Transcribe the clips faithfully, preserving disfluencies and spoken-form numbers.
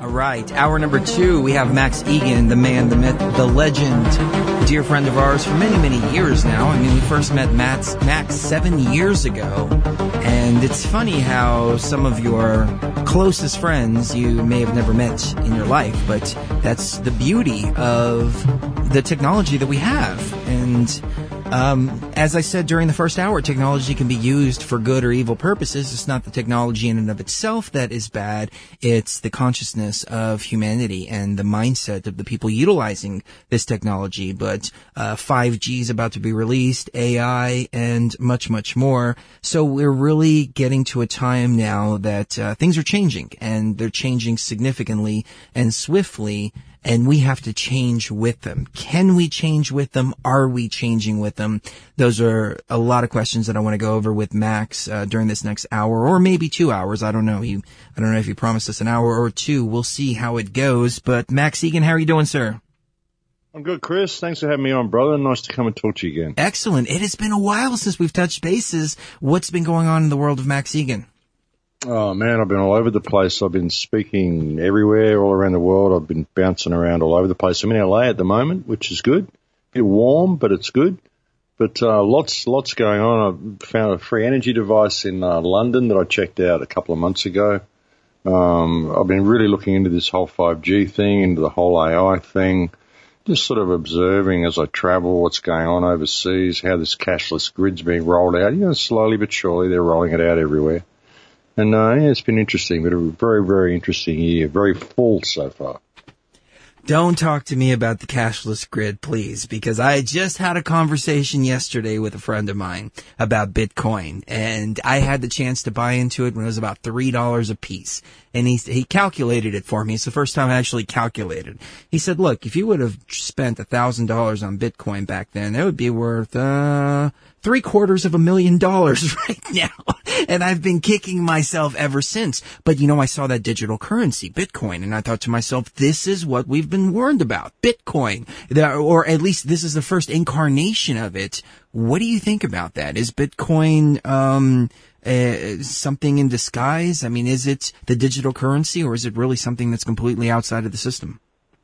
All right, hour number two, we have Max Igan, the man, the myth, the legend, a dear friend of ours for many, many years now. I mean, we first met Max, Max seven years ago, and it's funny how some of your closest friends you may have never met in your life, but that's the beauty of the technology that we have. And Um, as I said during the first hour, technology can be used for good or evil purposes. It's not the technology in and of itself that is bad. It's the consciousness of humanity and the mindset of the people utilizing this technology. But uh, five G is about to be released, A I, and much, much more. So we're really getting to a time now that uh, things are changing, and they're changing significantly and swiftly. And we have to change with them. Can we change with them? Are we changing with them? Those are a lot of questions that I want to go over with Max uh, during this next hour, or maybe two hours. I don't know. He, I don't know if he promised us an hour or two. We'll see how it goes. But Max Igan, how are you doing, sir? I'm good, Chris. Thanks for having me on, brother. Nice to come and talk to you again. Excellent. It has been a while since we've touched bases. What's been going on in the world of Max Igan? Oh, man, I've been all over the place. I've been speaking everywhere, all around the world. I've been bouncing around all over the place. I'm in L A at the moment, which is good. A bit warm, but it's good. But uh, lots lots going on. I found a free energy device in uh, London that I checked out a couple of months ago. Um, I've been really looking into this whole five G thing, into the whole A I thing, just sort of observing as I travel what's going on overseas, how this cashless grid's being rolled out. You know, slowly but surely they're rolling it out everywhere. And uh, yeah, it's been interesting, but a very, very interesting year. Very full so far. Don't talk to me about the cashless grid, please, because I just had a conversation yesterday with a friend of mine about Bitcoin, and I had the chance to buy into it when it was about three dollars a piece. And he he calculated it for me. It's the first time I actually calculated. He said, look, if you would have spent one thousand dollars on Bitcoin back then, it would be worth uh three quarters of a million dollars right now. And I've been kicking myself ever since. But, you know, I saw that digital currency, Bitcoin, and I thought to myself, this is what we've been warned about, Bitcoin. Or at least this is the first incarnation of it. What do you think about that? Is Bitcoin um uh, something in disguise? I mean, is it the digital currency, or is it really something that's completely outside of the system?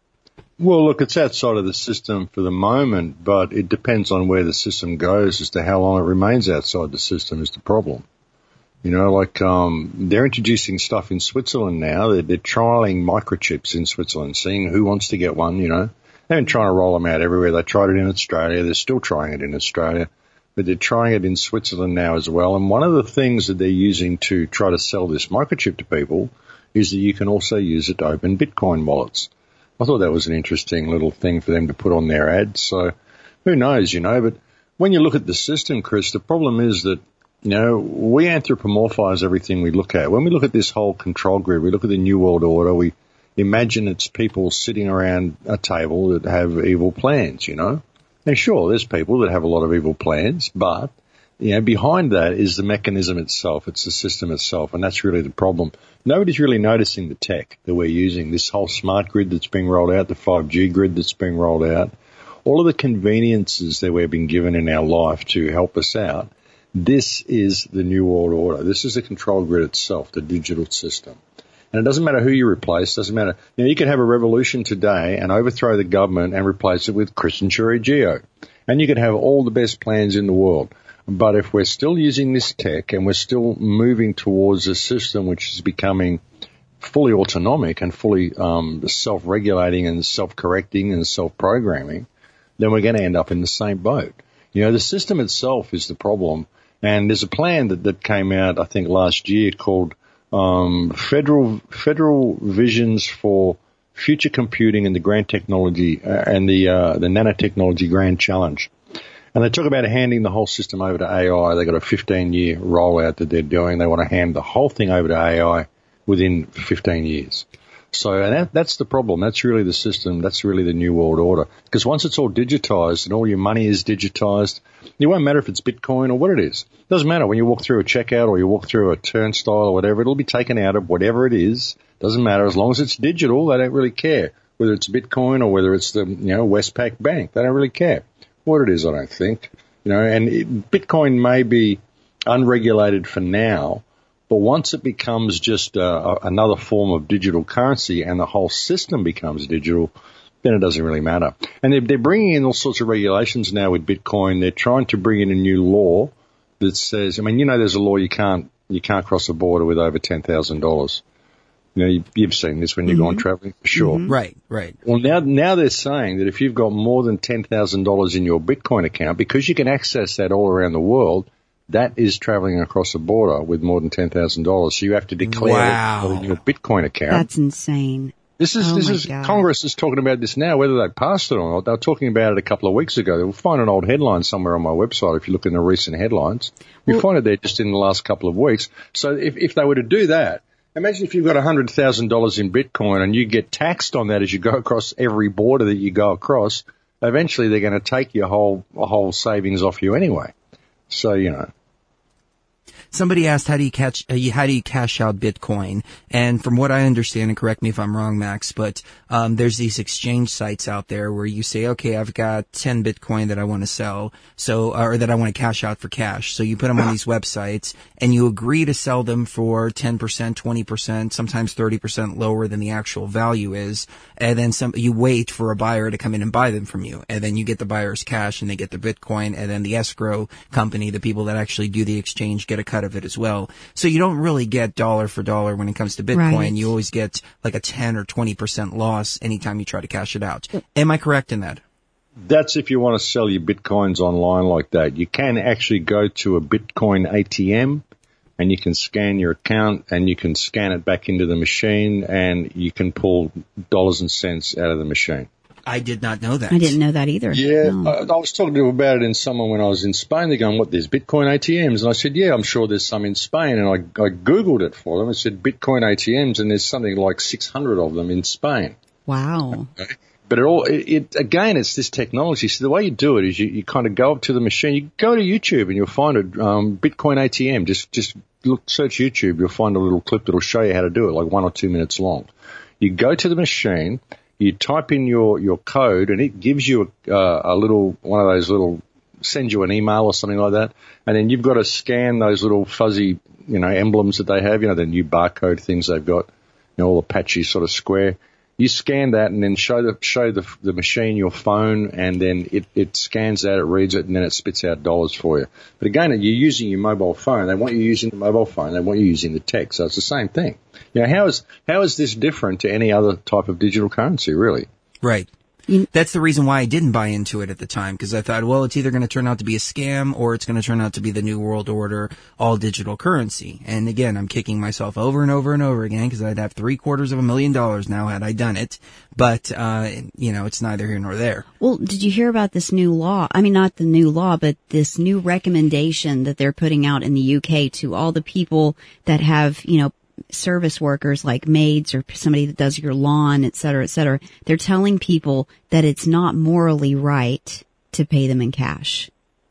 Well, look, it's outside of the system for the moment, but it depends on where the system goes as to how long it remains outside the system is the problem. You know, like um they're introducing stuff in Switzerland now. They're, they're trialing microchips in Switzerland, seeing who wants to get one, you know. They've been trying to roll them out everywhere. They tried it in Australia. They're still trying it in Australia. But they're trying it in Switzerland now as well. And one of the things that they're using to try to sell this microchip to people is that you can also use it to open Bitcoin wallets. I thought that was an interesting little thing for them to put on their ads. So who knows, you know. But when you look at the system, Chris, the problem is that, you know, we anthropomorphize everything we look at. When we look at this whole control grid, we look at the New World Order, we imagine it's people sitting around a table that have evil plans, you know. And sure, there's people that have a lot of evil plans, but, you know, behind that is the mechanism itself. It's the system itself, and that's really the problem. Nobody's really noticing the tech that we're using, this whole smart grid that's being rolled out, the five G grid that's being rolled out, all of the conveniences that we've been given in our life to help us out. This is the New World Order. This is the control grid itself, the digital system. And it doesn't matter who you replace, doesn't matter. You know, you could have a revolution today and overthrow the government and replace it with Christian Churigio. And you could have all the best plans in the world. But if we're still using this tech and we're still moving towards a system which is becoming fully autonomic and fully um, self-regulating and self-correcting and self-programming, then we're going to end up in the same boat. You know, the system itself is the problem. And there's a plan that, that came out, I think, last year called um, Federal Federal Visions for Future Computing and the Grand Technology uh, and the uh, the Nanotechnology Grand Challenge. And they talk about handing the whole system over to A I. They've got a fifteen-year rollout that they're doing. They want to hand the whole thing over to A I within fifteen years. So and that, that's the problem. That's really the system. That's really the New World Order. Because once it's all digitized and all your money is digitized, it won't matter if it's Bitcoin or what it is. It doesn't matter. When you walk through a checkout or you walk through a turnstile or whatever, it'll be taken out of whatever it is. Doesn't matter. As long as it's digital, they don't really care. Whether it's Bitcoin or whether it's the, you know, Westpac Bank, they don't really care what it is, I don't think. You know, and it, Bitcoin may be unregulated for now, But once it becomes just uh, another form of digital currency and the whole system becomes digital, then it doesn't really matter. And they're, they're bringing in all sorts of regulations now with Bitcoin. They're trying to bring in a new law that says, I mean, you know, there's a law you can't you can't cross a border with over ten thousand dollars. You know, you, you've seen this when you've mm-hmm. gone traveling, for sure. Mm-hmm. Right, right. Well, now now they're saying that if you've got more than ten thousand dollars in your Bitcoin account, because you can access that all around the world, that is traveling across the border with more than ten thousand dollars. So you have to declare wow. it in your Bitcoin account. That's insane. This is, oh this is, God. Congress is talking about this now, whether they passed it or not. They were talking about it a couple of weeks ago. You'll find an old headline somewhere on my website if you look in the recent headlines. You'll well, find it there just in the last couple of weeks. So if, if they were to do that, imagine if you've got one hundred thousand dollars in Bitcoin and you get taxed on that as you go across every border that you go across, eventually they're going to take your whole, whole savings off you anyway. So, you know. Somebody asked, how do you catch, uh, how do you cash out Bitcoin? And from what I understand, and correct me if I'm wrong, Max, but, um, there's these exchange sites out there where you say, okay, I've got ten Bitcoin that I want to sell, so, or that I want to cash out for cash. So you put them on these websites and you agree to sell them for ten percent, twenty percent, sometimes thirty percent lower than the actual value is. And then some, you wait for a buyer to come in and buy them from you. And then you get the buyer's cash and they get the Bitcoin, and then the escrow company, the people that actually do the exchange, get a cut of it as well. So you don't really get dollar for dollar when it comes to Bitcoin. Right. You always get like a ten or twenty percent loss anytime you try to cash it out. Am I correct in that? That's if you want to sell your Bitcoins online like that. You can actually go to a Bitcoin A T M and you can scan your account and you can scan it back into the machine and you can pull dollars and cents out of the machine. I did not know that. I didn't know that either. Yeah, no. I, I was talking to them about it in someone when I was in Spain. They're going, what, there's Bitcoin A T Ms? And I said, yeah, I'm sure there's some in Spain. And I, I Googled it for them. I said, Bitcoin A T Ms, and there's something like six hundred of them in Spain. Wow. Okay. But it all, it, it, again, it's this technology. So the way you do it is you, you kind of go up to the machine. You go to YouTube and you'll find it, um, Bitcoin A T M. Just, just look, search YouTube. You'll find a little clip that'll show you how to do it, like one or two minutes long. You go to the machine. You type in your, your code and it gives you a, uh, a little, one of those little, sends you an email or something like that. And then you've got to scan those little fuzzy, you know, emblems that they have, you know, the new barcode things they've got, you know, all the patchy sort of square. You scan that and then show the, show the, the machine your phone, and then it, it scans that, it reads it, and then it spits out dollars for you. But again, you're using your mobile phone. They want you using the mobile phone. They want you using the text. So it's the same thing. You know, how is, how is this different to any other type of digital currency, really? Right. That's the reason why I didn't buy into it at the time, because I thought, well, it's either going to turn out to be a scam or it's going to turn out to be the new world order, all digital currency. And again, I'm kicking myself over and over and over again because I'd have three quarters of a million dollars now had I done it. But, uh, you know, it's neither here nor there. Well, did you hear about this new law? I mean, not the new law, but this new recommendation that they're putting out in the U K to all the people that have, you know, service workers like maids or somebody that does your lawn, et cetera, et cetera. They're telling people that it's not morally right to pay them in cash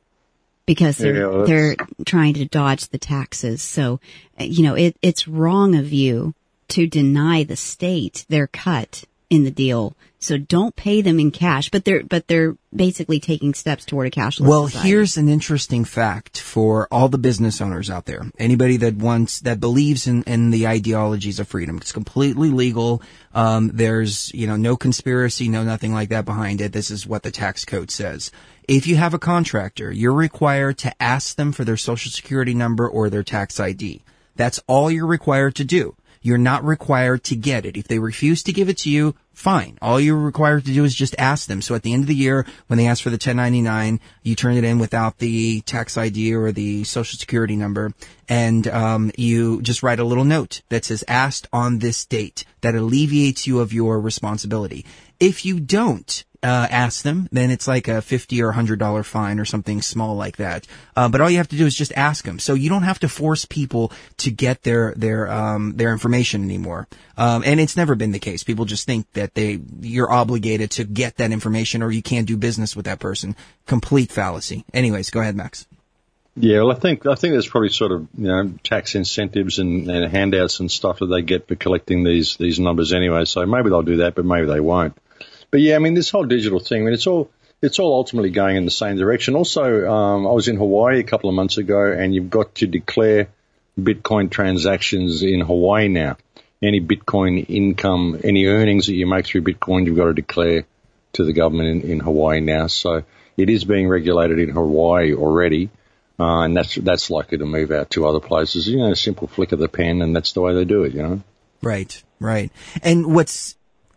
because they're, yeah, they're trying to dodge the taxes. So, you know, it, it's wrong of you to deny the state their cut in the deal. So don't pay them in cash, but they're, but they're basically taking steps toward a cashless Well, society. Here's an interesting fact for all the business owners out there. Anybody that wants, that believes in, in the ideologies of freedom. It's completely legal. Um, there's, you know, no conspiracy, no nothing like that behind it. This is what the tax code says. If you have a contractor, you're required to ask them for their social security number or their tax I D. That's all you're required to do. You're not required to get it. If they refuse to give it to you, fine. All you're required to do is just ask them. So at the end of the year, when they ask for the ten ninety-nine, you turn it in without the tax I D or the social security number, and um you just write a little note that says asked on this date. That alleviates you of your responsibility. If you don't uh ask them, then it's like a fifty or one hundred dollars fine or something small like that. Uh, but all you have to do is just ask them. So you don't have to force people to get their their um their information anymore. Um and it's never been the case. People just think that they you're obligated to get that information or you can't do business with that person. Complete fallacy. Anyways, go ahead, Max. Yeah, well, I think I think there's probably sort of, you know, tax incentives and, and handouts and stuff that they get for collecting these these numbers anyway. So maybe they'll do that, but maybe they won't. But yeah, I mean, this whole digital thing, I mean, it's all it's all ultimately going in the same direction. Also, um, I was in Hawaii a couple of months ago, and you've got to declare Bitcoin transactions in Hawaii now. Any Bitcoin income, any earnings that you make through Bitcoin, you've got to declare to the government in, in Hawaii now. So it is being regulated in Hawaii already, uh, and that's that's likely to move out to other places. You know, a simple flick of the pen, and that's the way they do it, you know. Right, right. And what's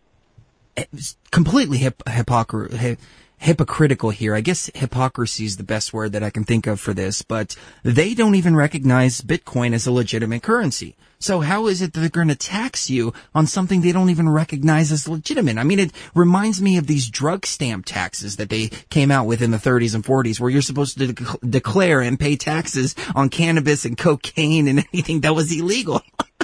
completely hip, hypocr- hip, hypocritical here, I guess hypocrisy is the best word that I can think of for this, but they don't even recognize Bitcoin as a legitimate currency. So how is it that they're going to tax you on something they don't even recognize as legitimate? I mean, it reminds me of these drug stamp taxes that they came out with in the thirties and forties, where you're supposed to de- declare and pay taxes on cannabis and cocaine and anything that was illegal.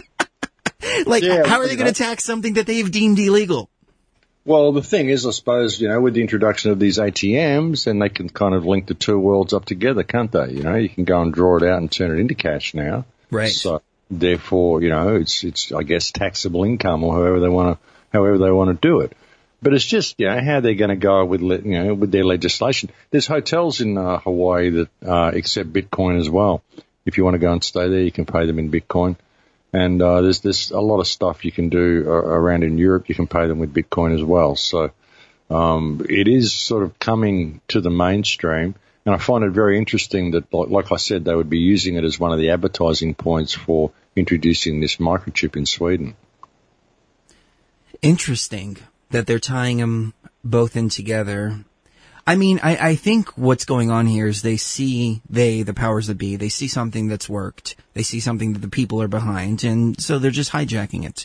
Like, yeah, how are they going to tax something that they've deemed illegal? Well, the thing is, I suppose, you know, with the introduction of these A T Ms, then they can kind of link the two worlds up together, can't they? You know, you can go and draw it out and turn it into cash now. Right. So, therefore, you know, it's, it's, I guess, taxable income or however they want to, however they want to do it. But it's just, you know, how they're going to go with, you know, with their legislation. There's hotels in uh, Hawaii that uh, accept Bitcoin as well. If you want to go and stay there, you can pay them in Bitcoin. And uh, there's there's a lot of stuff you can do uh, around in Europe. You can pay them with Bitcoin as well. So um, it is sort of coming to the mainstream. And I find it very interesting that, like, like I said, they would be using it as one of the advertising points for introducing this microchip in Sweden. Interesting that they're tying them both in together. I mean, I, I think what's going on here is they see, they, the powers that be, they see something that's worked. They see something that the people are behind, and so they're just hijacking it.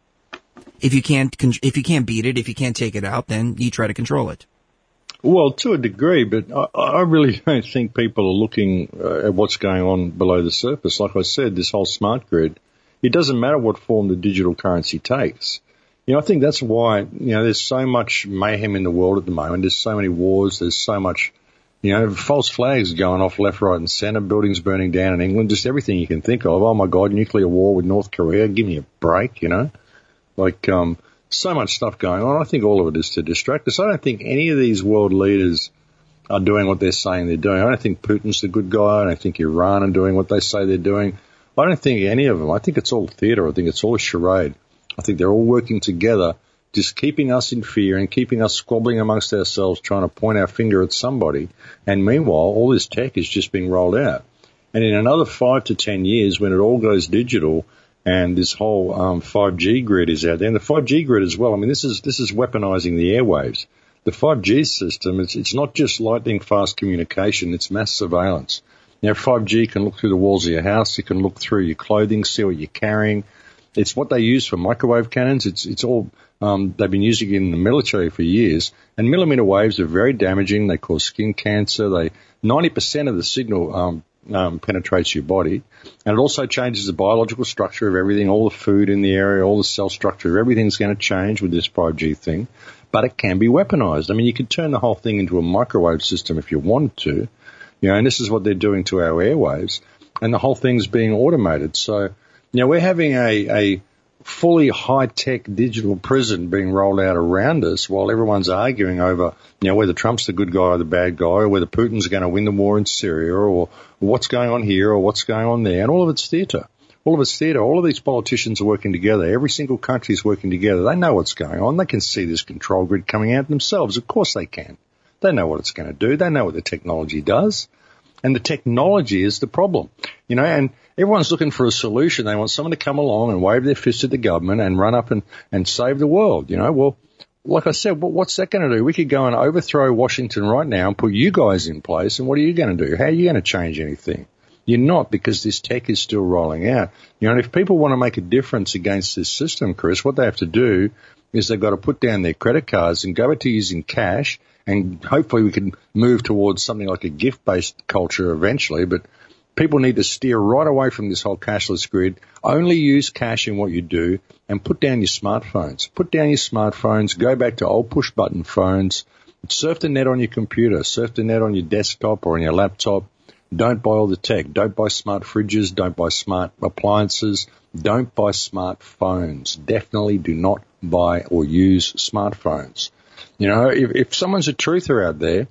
If you can't, if you can't beat it, if you can't take it out, then you try to control it. Well, to a degree, but I, I really don't think people are looking uh, at what's going on below the surface. Like I said, this whole smart grid, it doesn't matter what form the digital currency takes. You know, I think that's why, you know, there's so much mayhem in the world at the moment. There's so many wars. There's so much, you know, false flags going off left, right and centre, buildings burning down in England, just everything you can think of. Oh, my God, nuclear war with North Korea. Give me a break, you know. Like, um, so much stuff going on. I think all of it is to distract us. I don't think any of these world leaders are doing what they're saying they're doing. I don't think Putin's the good guy. I don't think Iran are doing what they say they're doing. I don't think any of them. I think it's all theatre. I think it's all a charade. I think they're all working together, just keeping us in fear and keeping us squabbling amongst ourselves, trying to point our finger at somebody. And meanwhile, all this tech is just being rolled out. And in another five to ten years, when it all goes digital and this whole um, five G grid is out there, and the five G grid as well, I mean, this is this is weaponizing the airwaves. The five G system, it's, it's not just lightning fast communication, it's mass surveillance. Now, five G can look through the walls of your house, it can look through your clothing, see what you're carrying. It's what they use for microwave cannons. It's it's all um, they've been using it in the military for years. And millimeter waves are very damaging. They cause skin cancer. They ninety percent of the signal um, um, penetrates your body, and it also changes the biological structure of everything. All the food in the area, all the cell structure, everything's going to change with this five G thing. But it can be weaponized. I mean, you could turn the whole thing into a microwave system if you wanted to, you know. And this is what they're doing to our airwaves, and the whole thing's being automated. So. Now, we're having a, a fully high-tech digital prison being rolled out around us while everyone's arguing over, you know, whether Trump's the good guy or the bad guy, or whether Putin's going to win the war in Syria, or what's going on here or what's going on there. And all of it's theatre. All of it's theatre. All of these politicians are working together. Every single country is working together. They know what's going on. They can see this control grid coming out themselves. Of course they can. They know what it's going to do. They know what the technology does. And the technology is the problem, you know, and everyone's looking for a solution. They want someone to come along and wave their fist at the government and run up and, and save the world, you know. Well, like I said, what's that going to do? We could go and overthrow Washington right now and put you guys in place, and what are you going to do? How are you going to change anything? You're not, because this tech is still rolling out. You know, and if people want to make a difference against this system, Chris, what they have to do is they've got to put down their credit cards and go back to using cash. And hopefully we can move towards something like a gift-based culture eventually, but people need to steer right away from this whole cashless grid. Only use cash in what you do, and put down your smartphones. Put down your smartphones, go back to old push-button phones, surf the net on your computer, surf the net on your desktop or on your laptop. Don't buy all the tech. Don't buy smart fridges. Don't buy smart appliances. Don't buy smartphones. Definitely do not buy or use smartphones. You know, if, if someone's a truther out there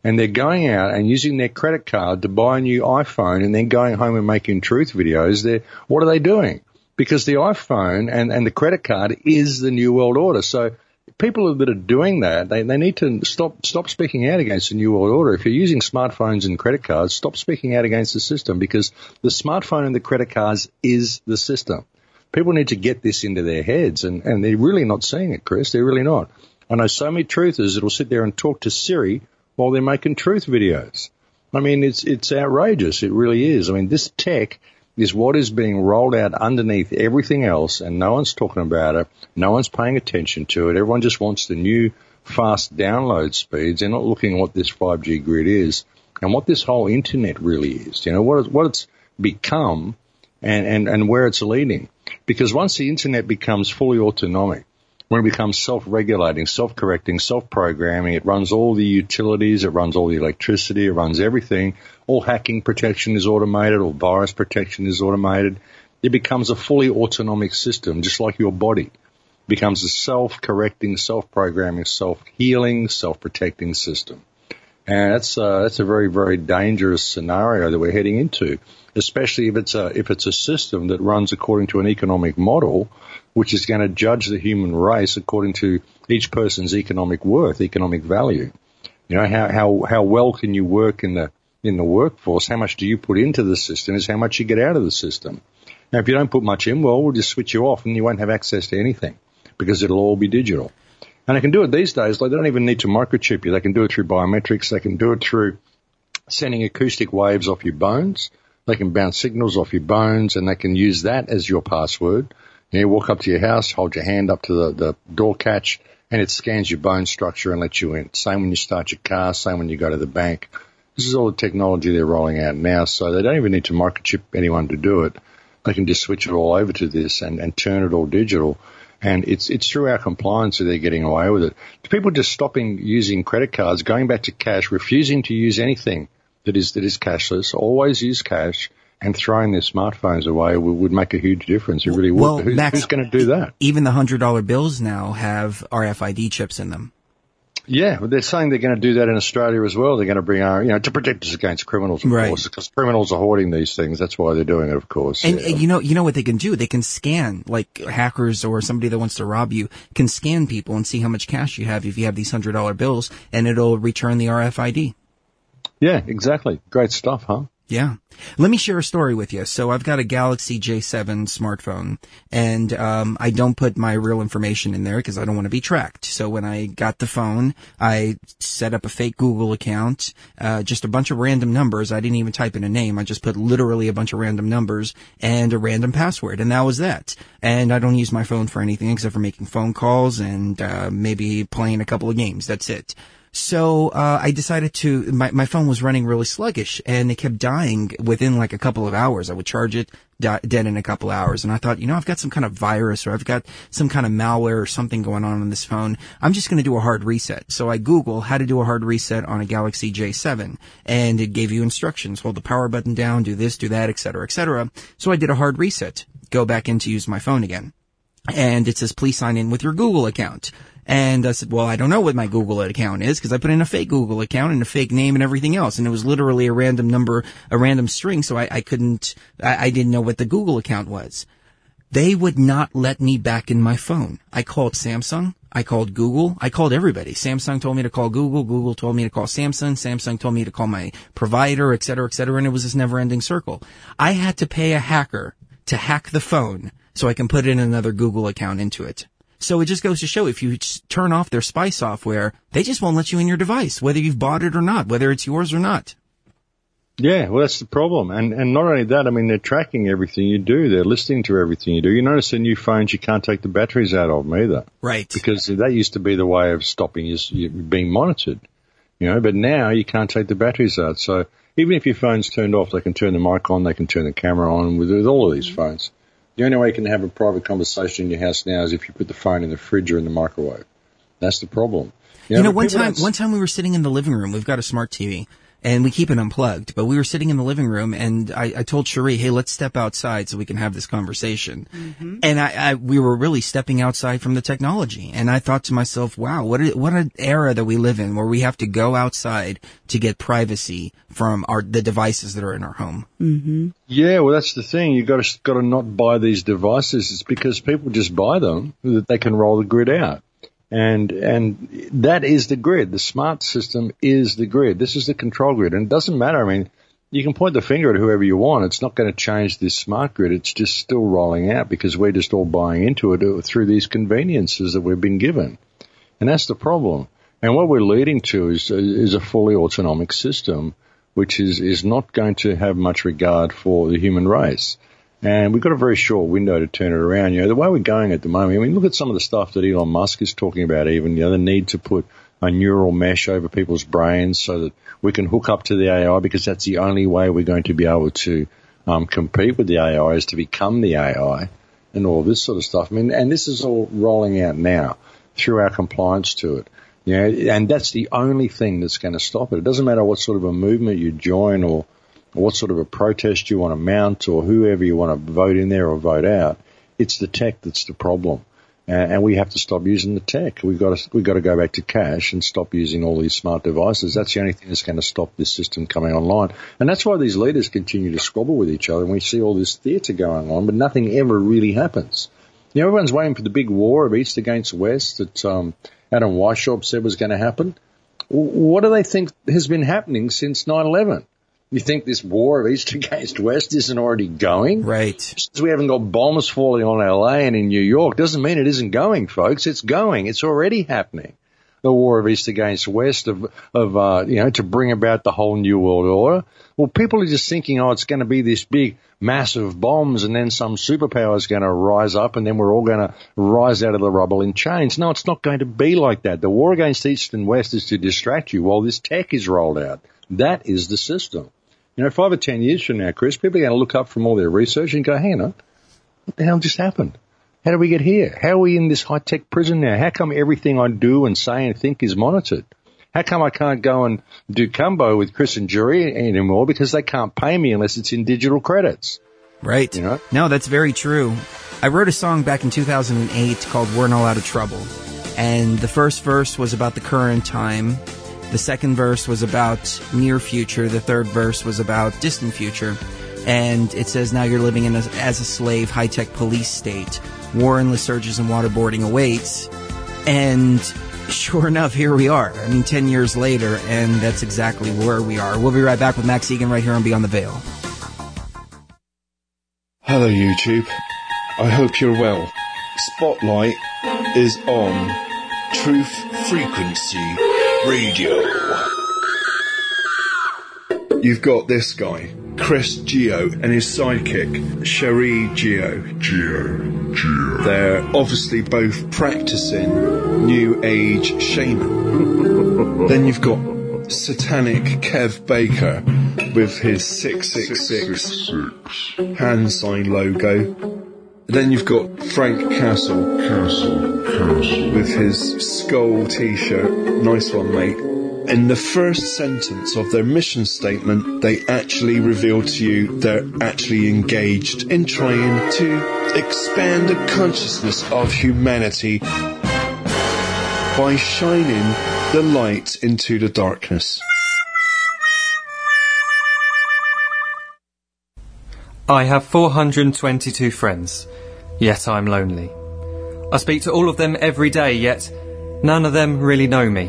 and they're going out and using their credit card to buy a new iPhone and then going home and making truth videos, they're, what are they doing? Because the iPhone and, and the credit card is the new world order. So people that are doing that, they, they need to stop stop speaking out against the new world order. If you're using smartphones and credit cards, stop speaking out against the system, because the smartphone and the credit cards is the system. People need to get this into their heads, and, and they're really not seeing it, Chris. They're really not. I know so many truthers that will sit there and talk to Siri while they're making truth videos. I mean, it's it's outrageous. It really is. I mean, this tech is what is being rolled out underneath everything else, and no one's talking about it. No one's paying attention to it. Everyone just wants the new fast download speeds. They're not looking at what this five G grid is and what this whole internet really is. You know, what, what it's become and, and, and where it's leading. Because once the internet becomes fully autonomic, when it becomes self-regulating, self-correcting, self-programming, it runs all the utilities, it runs all the electricity, it runs everything. All hacking protection is automated, all virus protection is automated. It becomes a fully autonomic system, just like your body. It becomes a self-correcting, self-programming, self-healing, self-protecting system. And that's uh, that's a very, very dangerous scenario that we're heading into, especially if it's a if it's a system that runs according to an economic model, which is going to judge the human race according to each person's economic worth, economic value. You know, how how how well can you work in the in the workforce? How much do you put into the system is how much you get out of the system. Now, if you don't put much in, well, we'll just switch you off and you won't have access to anything because it'll all be digital. And they can do it these days. Like, they don't even need to microchip you. They can do it through biometrics. They can do it through sending acoustic waves off your bones. They can bounce signals off your bones, and they can use that as your password. You know, you walk up to your house, hold your hand up to the, the door catch, and it scans your bone structure and lets you in. Same when you start your car, same when you go to the bank. This is all the technology they're rolling out now, so they don't even need to microchip anyone to do it. They can just switch it all over to this and, and turn it all digital. And it's it's through our compliance that they're getting away with it. People just stopping using credit cards, going back to cash, refusing to use anything that is that is cashless, always use cash, and throwing their smartphones away would, would make a huge difference. It really would. Well, Who, Max, who's going to do that? Even the one hundred dollar bills now have R F I D chips in them. Yeah, well, they're saying they're going to do that in Australia as well. They're going to bring our, you know, to protect us against criminals, of right. course, because criminals are hoarding these things. That's why they're doing it, of course. And, yeah. and you know, you know what they can do? They can scan, like hackers or somebody that wants to rob you can scan people and see how much cash you have if you have these one hundred dollar bills, and it'll return the R F I D. Yeah, exactly. Great stuff, huh? Yeah. Let me share a story with you. So I've got a Galaxy J seven smartphone, and um I don't put my real information in there because I don't want to be tracked. So when I got the phone, I set up a fake Google account, uh just a bunch of random numbers. I didn't even type in a name. I just put literally a bunch of random numbers and a random password, and that was that. And I don't use my phone for anything except for making phone calls and uh maybe playing a couple of games. That's it. So, uh, I decided to, my, my phone was running really sluggish and it kept dying within like a couple of hours. I would charge it, die, dead in a couple of hours. And I thought, you know, I've got some kind of virus or I've got some kind of malware or something going on on this phone. I'm just going to do a hard reset. So I Googled how to do a hard reset on a Galaxy J seven, and it gave you instructions. Hold the power button down, do this, do that, et cetera, et cetera. So I did a hard reset, go back in to use my phone again. And it says, please sign in with your Google account. And I said, well, I don't know what my Google account is because I put in a fake Google account and a fake name and everything else. And it was literally a random number, a random string. So I, I couldn't, I, I didn't know what the Google account was. They would not let me back in my phone. I called Samsung. I called Google. I called everybody. Samsung told me to call Google. Google told me to call Samsung. Samsung told me to call my provider, et cetera, et cetera. And it was this never ending circle. I had to pay a hacker to hack the phone so I can put in another Google account into it. So it just goes to show if you turn off their spy software, they just won't let you in your device, whether you've bought it or not, whether it's yours or not. Yeah, well, that's the problem. And and not only that, I mean, they're tracking everything you do. They're listening to everything you do. You notice in new phones, you can't take the batteries out of them either. Right. Because that used to be the way of stopping you, you being monitored. You know, but now you can't take the batteries out. So even if your phone's turned off, they can turn the mic on, they can turn the camera on with, with all of these phones. The only way you can have a private conversation in your house now is if you put the phone in the fridge or in the microwave. That's the problem. You know, you know one time, one time we were sitting in the living room. We've got a smart T V. and we keep it unplugged. But we were sitting in the living room, and I, I told Cherie, "Hey, let's step outside so we can have this conversation." Mm-hmm. And I, I, we were really stepping outside from the technology. And I thought to myself, "Wow, what a, what an era that we live in, where we have to go outside to get privacy from our the devices that are in our home." Mm-hmm. Yeah, well, that's the thing. You've got to got to not buy these devices. It's because people just buy them that they can roll the grid out. And, and that is the grid. The smart system is the grid. This is the control grid. And it doesn't matter. I mean, you can point the finger at whoever you want. It's not going to change this smart grid. It's just still rolling out because we're just all buying into it through these conveniences that we've been given. And that's the problem. And what we're leading to is, is a fully autonomic system, which is, is not going to have much regard for the human race. And we've got a very short window to turn it around. You know, the way we're going at the moment, I mean, look at some of the stuff that Elon Musk is talking about even, you know, the need to put a neural mesh over people's brains so that we can hook up to the A I, because that's the only way we're going to be able to um, compete with the A I, is to become the A I and all this sort of stuff. I mean, and this is all rolling out now through our compliance to it. You know, and that's the only thing that's going to stop it. It doesn't matter what sort of a movement you join or what sort of a protest you want to mount or whoever you want to vote in there or vote out. It's the tech that's the problem. And, and we have to stop using the tech. We've got to, we've got to go back to cash and stop using all these smart devices. That's the only thing that's going to stop this system coming online. And that's why these leaders continue to squabble with each other, and we see all this theatre going on, but nothing ever really happens. You know, everyone's waiting for the big war of East against West that um, Adam Weishaupt said was going to happen. What do they think has been happening since nine eleven? You think this war of East against West isn't already going? Right. Just as we haven't got bombs falling on L A and in New York doesn't mean it isn't going, folks. It's going. It's already happening. The war of East against West of, of uh, you know, to bring about the whole New World Order. Well, people are just thinking, oh, it's going to be this big, massive bombs, and then some superpower is going to rise up, and then we're all going to rise out of the rubble in chains. No, it's not going to be like that. The war against East and West is to distract you while this tech is rolled out. That is the system. You know, five or ten years from now, Chris, people are going to look up from all their research and go, hang on, what the hell just happened? How did we get here? How are we in this high-tech prison now? How come everything I do and say and think is monitored? How come I can't go and do Cumbo with Chris and Jury anymore because they can't pay me unless it's in digital credits? Right. You know? No, that's very true. I wrote a song back in two thousand eight called We're Not Out of Trouble. And the first verse was about the current time. The second verse was about near future. The third verse was about distant future. And it says, now you're living in a, as a slave, high-tech police state. War, endless surges, and waterboarding awaits. And sure enough, here we are. I mean, ten years later, and that's exactly where we are. We'll be right back with Max Egan right here on Beyond the Veil. Hello, YouTube. I hope you're well. Spotlight is on Truth Frequency Radio. You've got this guy, Chris Geo, and his sidekick, Cherie Geo. Geo, Geo. They're obviously both practicing New Age shaman. Then you've got Satanic Kev Baker with his six six six hand sign logo. Then you've got Frank Castle, Castle, Castle with his skull t-shirt. Nice one, mate. In the first sentence of their mission statement, they actually reveal to you they're actually engaged in trying to expand the consciousness of humanity by shining the light into the darkness. I have four hundred twenty-two friends, yet I'm lonely. I speak to all of them every day, yet none of them really know me.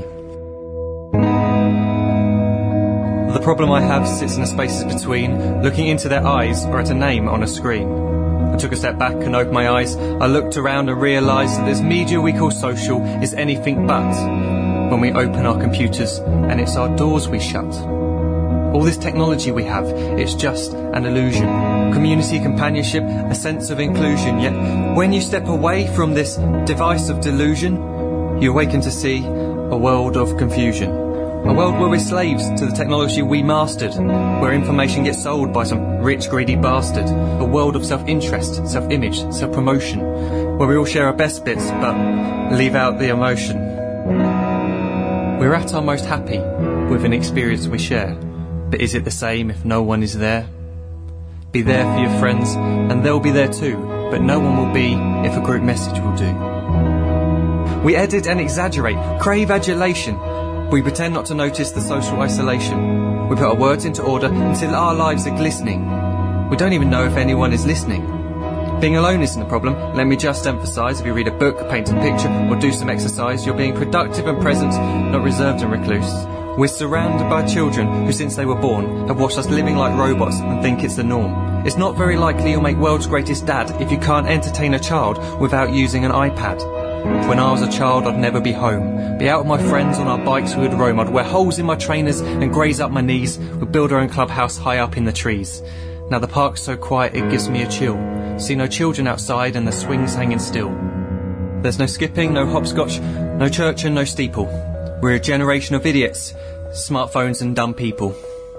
The problem I have sits in the spaces between looking into their eyes or at a name on a screen. I took a step back and opened my eyes. I looked around and realised that this media we call social is anything but. When we open our computers and it's our doors we shut. All this technology we have, it's just an illusion. Community, companionship, a sense of inclusion. Yet when you step away from this device of delusion, you awaken to see a world of confusion. A world where we're slaves to the technology we mastered, where information gets sold by some rich, greedy bastard. A world of self-interest, self-image, self-promotion, where we all share our best bits but leave out the emotion. We're at our most happy with an experience we share. But is it the same if no one is there? Be there for your friends, and they'll be there too, but no one will be if a group message will do. We edit and exaggerate, crave adulation. We pretend not to notice the social isolation. We put our words into order until our lives are glistening. We don't even know if anyone is listening. Being alone isn't a problem. Let me just emphasise, if you read a book, paint a picture, or do some exercise, you're being productive and present, not reserved and recluse. We're surrounded by children who, since they were born, have watched us living like robots and think it's the norm. It's not very likely you'll make world's greatest dad if you can't entertain a child without using an iPad. When I was a child, I'd never be home. Be out with my friends on our bikes, we would roam. I'd wear holes in my trainers and graze up my knees. We'd build our own clubhouse high up in the trees. Now the park's so quiet it gives me a chill. See no children outside and the swings hanging still. There's no skipping, no hopscotch, no church and no steeple. We're a generation of idiots, smartphones and dumb people.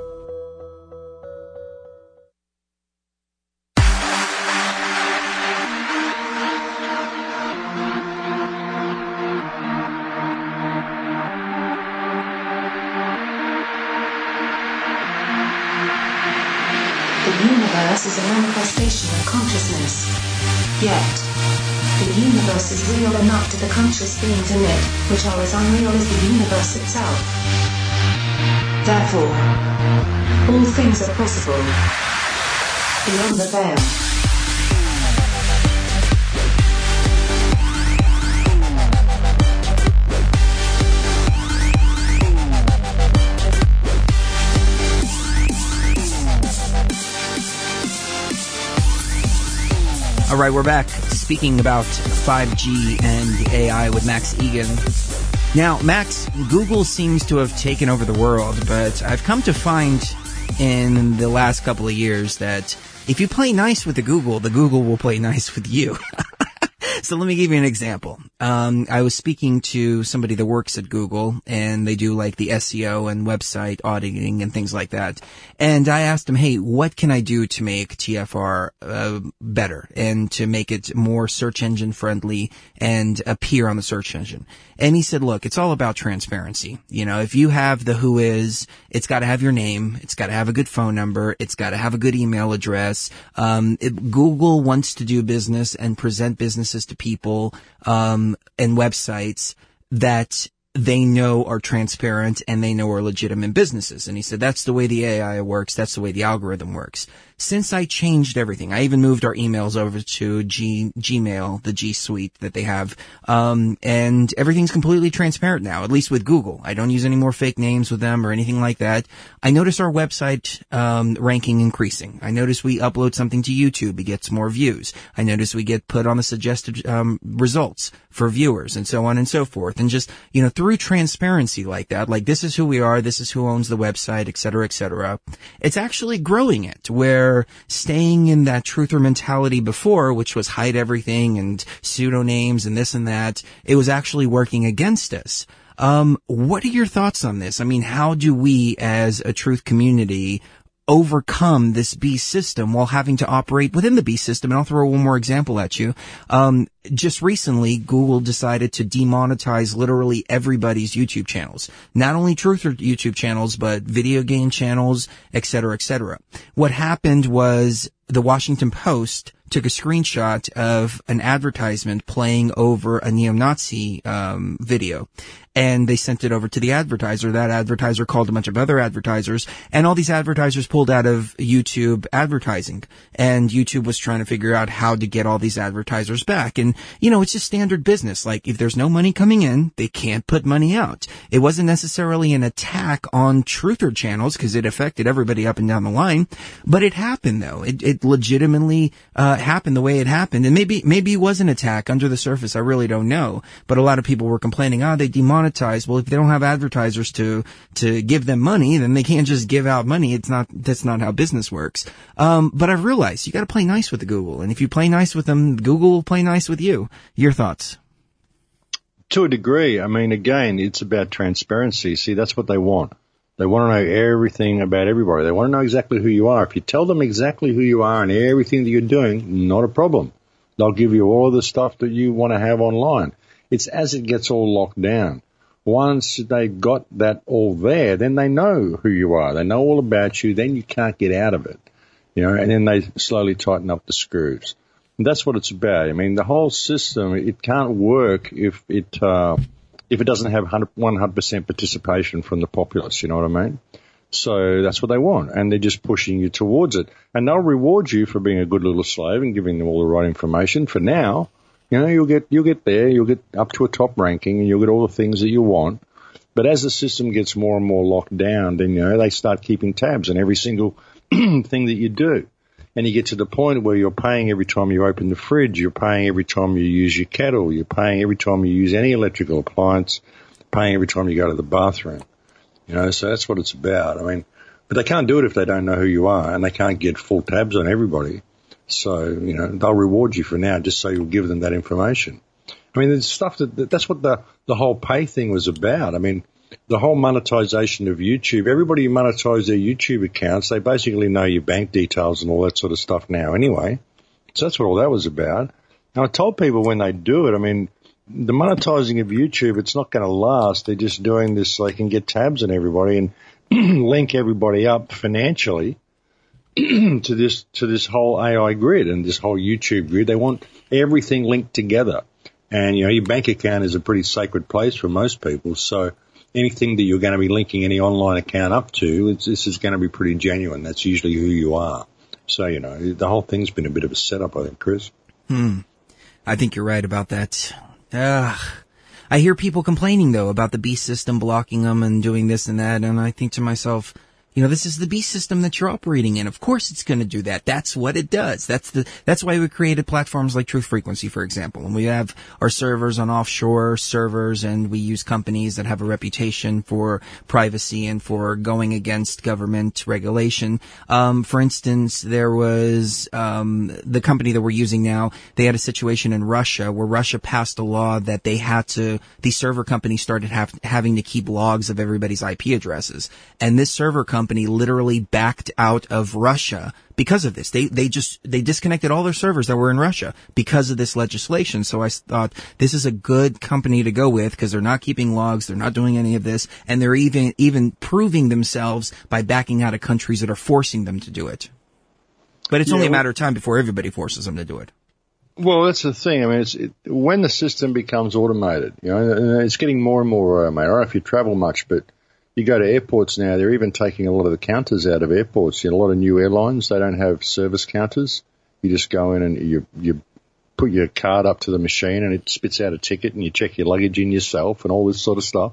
Is a manifestation of consciousness. Yet, the universe is real enough to the conscious beings in it, which are as unreal as the universe itself. Therefore, all things are possible beyond the veil. All right, we're back speaking about five G and A I with Max Igan. Now, Max, Google seems to have taken over the world, but I've come to find in the last couple of years that if you play nice with the Google, the Google will play nice with you. So let me give you an example. Um, I was speaking to somebody that works at Google, and they do like the S E O and website auditing and things like that. And I asked him, hey, what can I do to make T F R uh, better and to make it more search engine friendly and appear on the search engine? And he said, look, it's all about transparency. You know, if you have the who is, it's got to have your name. It's got to have a good phone number. It's got to have a good email address. Um, it, Google wants to do business and present businesses to people, um, and websites that they know are transparent and they know are legitimate businesses. And he said, that's the way the A I works. That's the way the algorithm works. Since I changed everything, I even moved our emails over to G, Gmail, the G Suite that they have. Um, and everything's completely transparent now, at least with Google. I don't use any more fake names with them or anything like that. I notice our website, um, ranking increasing. I notice we upload something to YouTube. It gets more views. I notice we get put on the suggested, um, results for viewers and so on and so forth. And just, you know, through transparency like that, like this is who we are, this is who owns the website, et cetera, et cetera. It's actually growing it where staying in that truther mentality before, which was hide everything and pseudonames and this and that, it was actually working against us. Um, what are your thoughts on this? I mean, how do we as a truth community overcome this beast system while having to operate within the beast system? And I'll throw one more example at you. Um, just recently, Google decided to demonetize literally everybody's YouTube channels. Not only truther YouTube channels, but video game channels, et cetera, et cetera. What happened was the Washington Post took a screenshot of an advertisement playing over a neo-Nazi um, video, and they sent it over to the advertiser. That advertiser called a bunch of other advertisers, and all these advertisers pulled out of YouTube advertising, and YouTube was trying to figure out how to get all these advertisers back. And, you know, it's just standard business. Like, if there's no money coming in, they can't put money out. It wasn't necessarily an attack on truther channels because it affected everybody up and down the line, but it happened, though. It, it legitimately uh happened the way it happened. And maybe maybe it was an attack under the surface. I really don't know. But a lot of people were complaining, oh, they demonetized. Well, if they don't have advertisers to to give them money, then they can't just give out money. It's not that's not how business works. Um but I've realized you got to play nice with the Google. And if you play nice with them, Google will play nice with you. Your thoughts? To a degree. I mean, again, it's about transparency. See, that's what they want. They want to know everything about everybody. They want to know exactly who you are. If you tell them exactly who you are and everything that you're doing, not a problem. They'll give you all the stuff that you want to have online. It's as it gets all locked down. once they got that all there, then they know who you are. They know all about you. Then you can't get out of it, you know, and then they slowly tighten up the screws. And that's what it's about. I mean, the whole system, it can't work if it, uh, if it doesn't have one hundred percent participation from the populace, you know what I mean? So that's what they want, and they're just pushing you towards it. And they'll reward you for being a good little slave and giving them all the right information. For now, you know, you'll get, you'll get there, you'll get up to a top ranking, and you'll get all the things that you want. But as the system gets more and more locked down, then, you know, they start keeping tabs on every single thing that you do. And you get to the point where you're paying every time you open the fridge, you're paying every time you use your kettle, you're paying every time you use any electrical appliance, paying every time you go to the bathroom. You know, so that's what it's about. I mean, but they can't do it if they don't know who you are, and they can't get full tabs on everybody. So, you know, they'll reward you for now just so you'll give them that information. I mean, there's stuff that, that's what the, the whole pay thing was about. I mean, the whole monetization of YouTube, everybody who monetizes their YouTube accounts, they basically know your bank details and all that sort of stuff now anyway. So that's what all that was about. And I told people when they do it, I mean, the monetizing of YouTube, it's not going to last. They're just doing this so they can get tabs on everybody and link everybody up financially to this to this whole A I grid and this whole YouTube grid. They want everything linked together. And, you know, your bank account is a pretty sacred place for most people. So anything that you're going to be linking any online account up to, it's, this is going to be pretty genuine. That's usually who you are. So, you know, the whole thing's been a bit of a setup, I think, Chris. Hmm. I think you're right about that. Ugh. I hear people complaining, though, about the beast system blocking them and doing this and that, and I think to myself, you know, this is the beast system that you're operating in. Of course it's going to do that. That's what it does. That's the, that's why we created platforms like Truth Frequency, for example. And we have our servers on offshore servers, and we use companies that have a reputation for privacy and for going against government regulation. Um, for instance, there was, um, the company that we're using now, they had a situation in Russia where Russia passed a law that they had to, these server companies started have, having to keep logs of everybody's I P addresses. And this server company literally backed out of Russia because of this. They they just they disconnected all their servers that were in Russia because of this legislation. So I thought this is a good company to go with because they're not keeping logs, they're not doing any of this, and they're even even proving themselves by backing out of countries that are forcing them to do it. But it's yeah, only a matter of time before everybody forces them to do it. Well, that's the thing. I mean, it's it, when the system becomes automated, you know, it's getting more and more automated. I don't know if you travel much, but you go to airports now, they're even taking a lot of the counters out of airports. You know, a lot of new airlines, they don't have service counters. You just go in and you you put your card up to the machine and it spits out a ticket and you check your luggage in yourself and all this sort of stuff.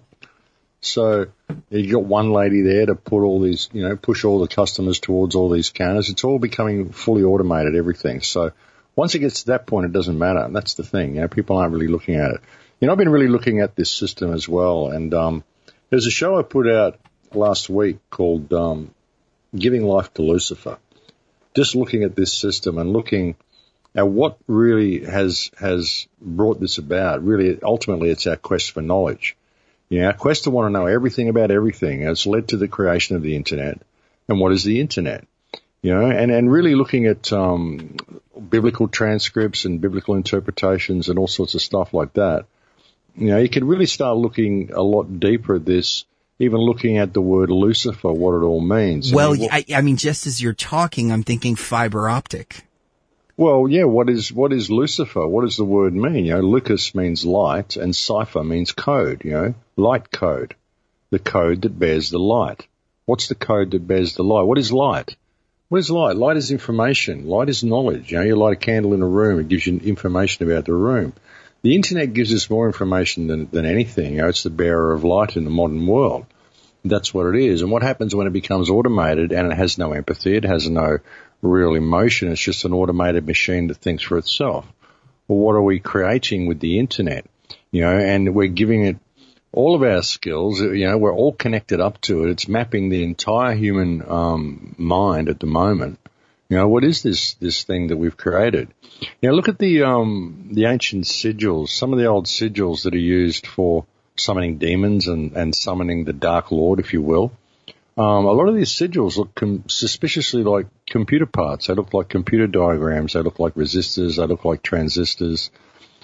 So you got one lady there to put all these, you know, push all the customers towards all these counters. It's all becoming fully automated, everything. So once it gets to that point, it doesn't matter. And that's the thing. You know, people aren't really looking at it. You know, I've been really looking at this system as well, and um there's a show I put out last week called um, Giving Life to Lucifer. Just looking at this system and looking at what really has has brought this about. Really, ultimately, it's our quest for knowledge. You know, our quest to want to know everything about everything has led to the creation of the Internet. And what is the Internet? You know, and, and really looking at um, biblical transcripts and biblical interpretations and all sorts of stuff like that. You know, you can really start looking a lot deeper at this, even looking at the word Lucifer, what it all means. Well, I mean, what, I, I mean, just as you're talking, I'm thinking fiber optic. Well, yeah, what is what is Lucifer? What does the word mean? You know, Lucas means light and cipher means code, you know, light code, the code that bears the light. What's the code that bears the light? What is light? What is light? Light is information. Light is knowledge. You know, you light a candle in a room, it gives you information about the room. The Internet gives us more information than, than anything. You know, it's the bearer of light in the modern world. That's what it is. And what happens when it becomes automated and it has no empathy, it has no real emotion, it's just an automated machine that thinks for itself. Well, what are we creating with the Internet? You know, and we're giving it all of our skills. You know, we're all connected up to it. It's mapping the entire human um, mind at the moment. You know, what is this, this thing that we've created? You know, look at the, um, the ancient sigils, some of the old sigils that are used for summoning demons and, and summoning the Dark Lord, if you will. Um, a lot of these sigils look com- suspiciously like computer parts. They look like computer diagrams. They look like resistors. They look like transistors.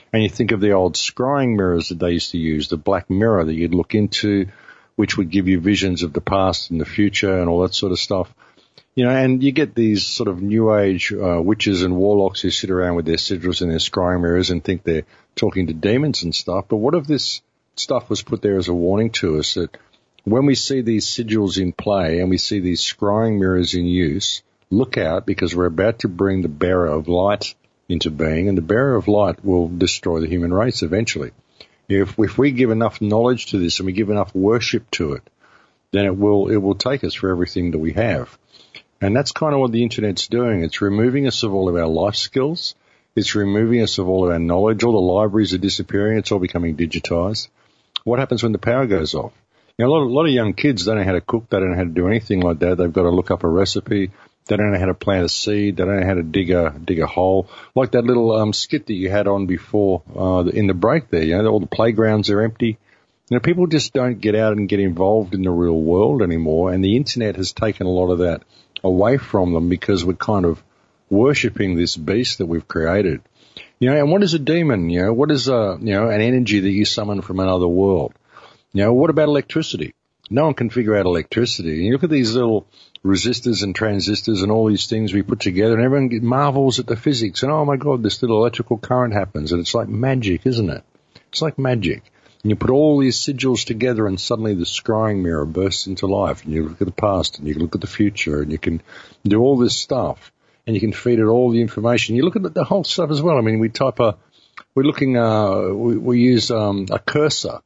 And you think of the old scrying mirrors that they used to use, the black mirror that you'd look into, which would give you visions of the past and the future and all that sort of stuff. You know, and you get these sort of new age uh, witches and warlocks who sit around with their sigils and their scrying mirrors and think they're talking to demons and stuff. But what if this stuff was put there as a warning to us that when we see these sigils in play and we see these scrying mirrors in use, look out, because we're about to bring the bearer of light into being, and the bearer of light will destroy the human race eventually. If, if we give enough knowledge to this and we give enough worship to it, then it will it will take us for everything that we have. And that's kind of what the Internet's doing. It's removing us of all of our life skills. It's removing us of all of our knowledge. All the libraries are disappearing. It's all becoming digitized. What happens when the power goes off? You know, a lot, of, a lot of young kids don't know how to cook. They don't know how to do anything like that. They've got to look up a recipe. They don't know how to plant a seed. They don't know how to dig a dig a hole. Like that little um, skit that you had on before uh, in the break there. You know, all the playgrounds are empty. You know, people just don't get out and get involved in the real world anymore. And the Internet has taken a lot of that away from them because we're kind of worshipping this beast that we've created. You know, and what is a demon? You know, what is a you know an energy that you summon from another world? You know, what about electricity? No one can figure out electricity. And you look at these little resistors and transistors and all these things we put together, and everyone marvels at the physics. And, oh, my God, this little electrical current happens. And it's like magic, isn't it? It's like magic. And you put all these sigils together, and suddenly the scrying mirror bursts into life. And you look at the past, and you look at the future, and you can do all this stuff. And you can feed it all the information. You look at the whole stuff as well. I mean, we type a, we're looking, uh, we, we use um, a cursor.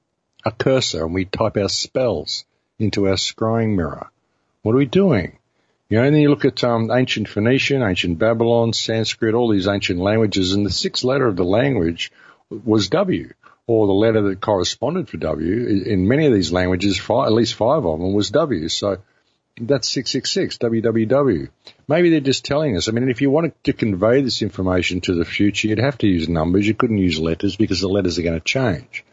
a cursor, and we type our spells into our scrying mirror. What are we doing? You know, and then you look at um, ancient Phoenician, ancient Babylon, Sanskrit, all these ancient languages, and the sixth letter of the language was W, or the letter that corresponded for W. In many of these languages, five, at least five of them was W. So that's six six six, W W W. Maybe they're just telling us. I mean, if you wanted to convey this information to the future, you'd have to use numbers. You couldn't use letters because the letters are going to change.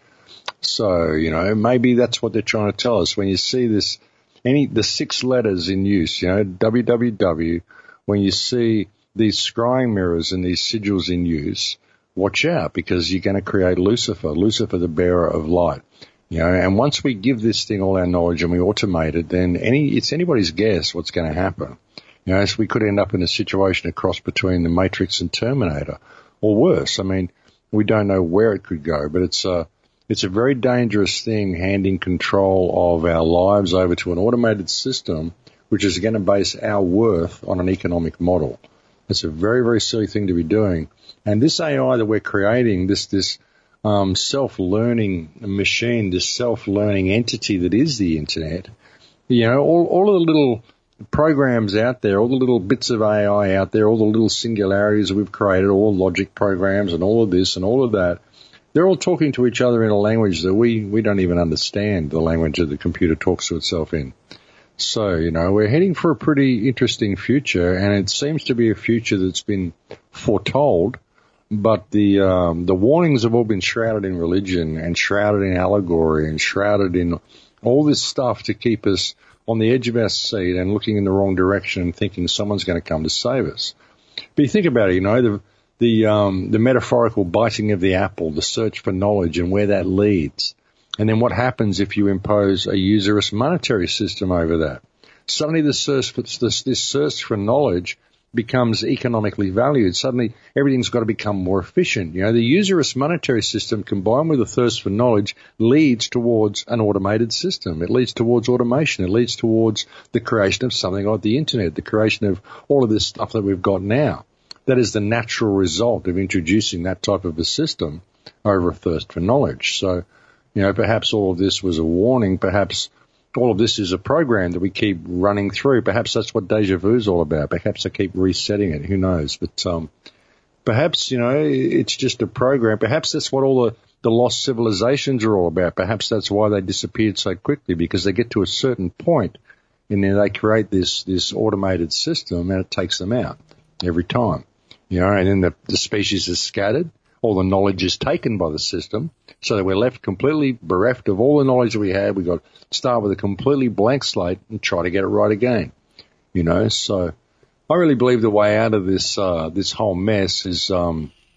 So, you know, maybe that's what they're trying to tell us. When you see this, any, the six letters in use, you know, W W W, when you see these scrying mirrors and these sigils in use, watch out, because you're going to create Lucifer, Lucifer, the bearer of light. You know, and once we give this thing all our knowledge and we automate it, then any, it's anybody's guess what's going to happen. You know, so we could end up in a situation, a cross between the Matrix and Terminator, or worse. I mean, we don't know where it could go, but it's, uh, It's a very dangerous thing, handing control of our lives over to an automated system, which is going to base our worth on an economic model. It's a very, very silly thing to be doing. And this A I that we're creating, this this um, self-learning machine, this self-learning entity that is the Internet, you know, all, all of the little programs out there, all the little bits of A I out there, all the little singularities that we've created, all logic programs and all of this and all of that, they're all talking to each other in a language that we, we don't even understand, the language that the computer talks to itself in. So, you know, we're heading for a pretty interesting future, and it seems to be a future that's been foretold, but the um, the warnings have all been shrouded in religion and shrouded in allegory and shrouded in all this stuff to keep us on the edge of our seat and looking in the wrong direction and thinking someone's going to come to save us. But you think about it, you know, the the um, the metaphorical biting of the apple, the search for knowledge and where that leads. And then what happens if you impose a usurious monetary system over that? Suddenly the search for, this, this search for knowledge becomes economically valued. Suddenly everything's got to become more efficient. You know, the usurious monetary system combined with the thirst for knowledge leads towards an automated system. It leads towards automation. It leads towards the creation of something like the Internet, the creation of all of this stuff that we've got now. That is the natural result of introducing that type of a system over a thirst for knowledge. So, you know, perhaps all of this was a warning. Perhaps all of this is a program that we keep running through. Perhaps that's what deja vu is all about. Perhaps I keep resetting it. Who knows? But um, perhaps, you know, it's just a program. Perhaps that's what all the, the lost civilizations are all about. Perhaps that's why they disappeared so quickly, because they get to a certain point and then they create this, this automated system and it takes them out every time. You know, and then the, the species is scattered. All the knowledge is taken by the system, so that we're left completely bereft of all the knowledge that we had. We've got to start with a completely blank slate and try to get it right again. You know, so I really believe the way out of this uh, this whole mess is um,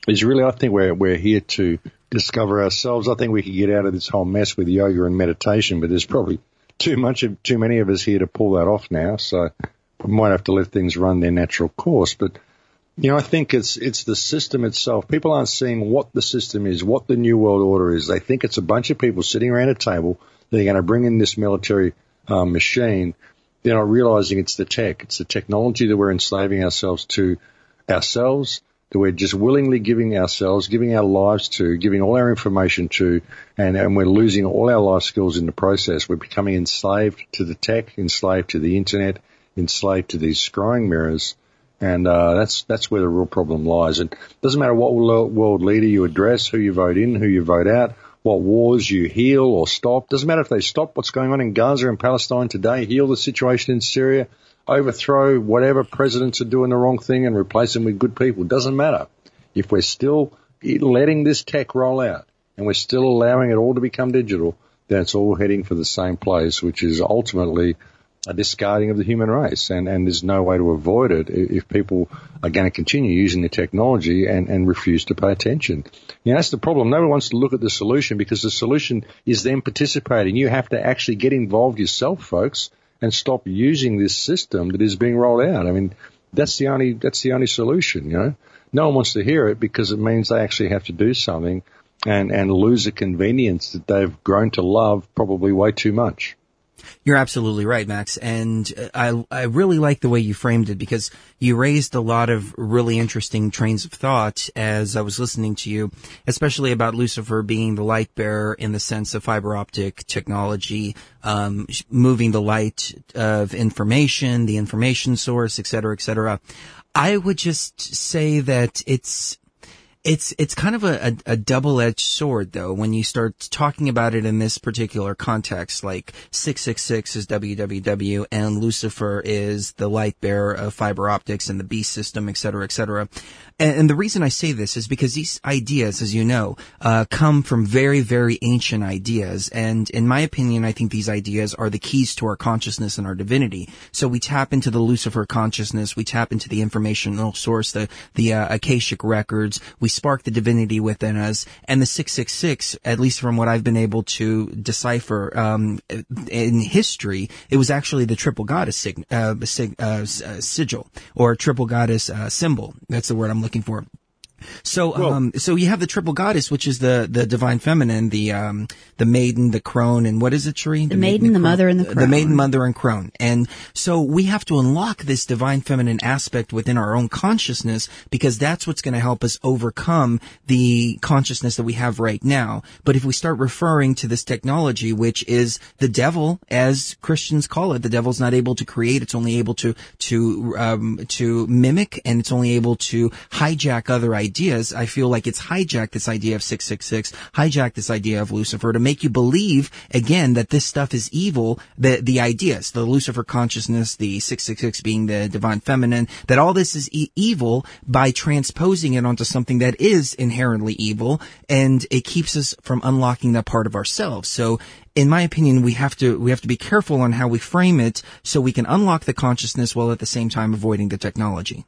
is really, I think we're, we're here to discover ourselves. I think we could get out of this whole mess with yoga and meditation, but there's probably too much of, too many of us here to pull that off now. So we might have to let things run their natural course. But, you know, I think it's, it's the system itself. People aren't seeing what the system is, what the New World Order is. They think it's a bunch of people sitting around a table. They're going to bring in this military um, machine. They're not realizing it's the tech. It's the technology that we're enslaving ourselves to ourselves, that we're just willingly giving ourselves, giving our lives to, giving all our information to, and, and we're losing all our life skills in the process. We're becoming enslaved to the tech, enslaved to the internet, enslaved to these scrying mirrors. And uh, that's that's where the real problem lies. And it doesn't matter what world leader you address, who you vote in, who you vote out, what wars you heal or stop. Doesn't matter if they stop what's going on in Gaza and Palestine today, heal the situation in Syria, overthrow whatever presidents are doing the wrong thing and replace them with good people. Doesn't matter. If we're still letting this tech roll out and we're still allowing it all to become digital, then it's all heading for the same place, which is ultimately a discarding of the human race. And, and there's no way to avoid it if people are going to continue using the technology and, and refuse to pay attention. You know, that's the problem. No one wants to look at the solution because the solution is them participating. You have to actually get involved yourself, folks, and stop using this system that is being rolled out. I mean, that's the only, that's the only solution, you know. No one wants to hear it because it means they actually have to do something and, and lose a convenience that they've grown to love probably way too much. You're absolutely right, Max. And I, I really like the way you framed it because you raised a lot of really interesting trains of thought as I was listening to you, especially about Lucifer being the light bearer in the sense of fiber optic technology, um, moving the light of information, the information source, et cetera, et cetera. I would just say that it's, It's it's kind of a, a, a double-edged sword, though, when you start talking about it in this particular context, like six six six is W W W and Lucifer is the light bearer of fiber optics and the beast system, et cetera, et cetera. And, and the reason I say this is because these ideas, as you know, uh, come from very, very ancient ideas. And in my opinion, I think these ideas are the keys to our consciousness and our divinity. So we tap into the Lucifer consciousness, we tap into the informational source, the, the uh, Akashic records, we spark the divinity within us, and the six six six, at least from what I've been able to decipher um, in history, it was actually the triple goddess sig- uh, sig- uh, sigil, or triple goddess uh, symbol. That's the word I'm looking for. So, um, so you have the triple goddess, which is the, the divine feminine, the, um, the maiden, the crone, and what is it, Sheree? The, the maiden, the, the mother, and the crone. The maiden, mother, and crone. And so we have to unlock this divine feminine aspect within our own consciousness because that's what's going to help us overcome the consciousness that we have right now. But if we start referring to this technology, which is the devil, as Christians call it, the devil's not able to create, it's only able to, to, um, to mimic, and it's only able to hijack other ideas. Ideas, I feel like it's hijacked this idea of six six six, hijacked this idea of Lucifer to make you believe, again, that this stuff is evil, the, the ideas, the Lucifer consciousness, the six six six being the divine feminine, that all this is e- evil by transposing it onto something that is inherently evil, and it keeps us from unlocking that part of ourselves. So, in my opinion, we have to, we have to be careful on how we frame it so we can unlock the consciousness while at the same time avoiding the technology.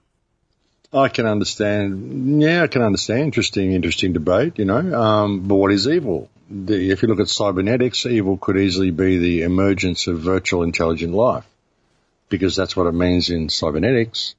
I can understand. Yeah, I can understand. Interesting, interesting debate, you know. Um, but what is evil? The, if you look at cybernetics, evil could easily be the emergence of virtual intelligent life because that's what it means in cybernetics.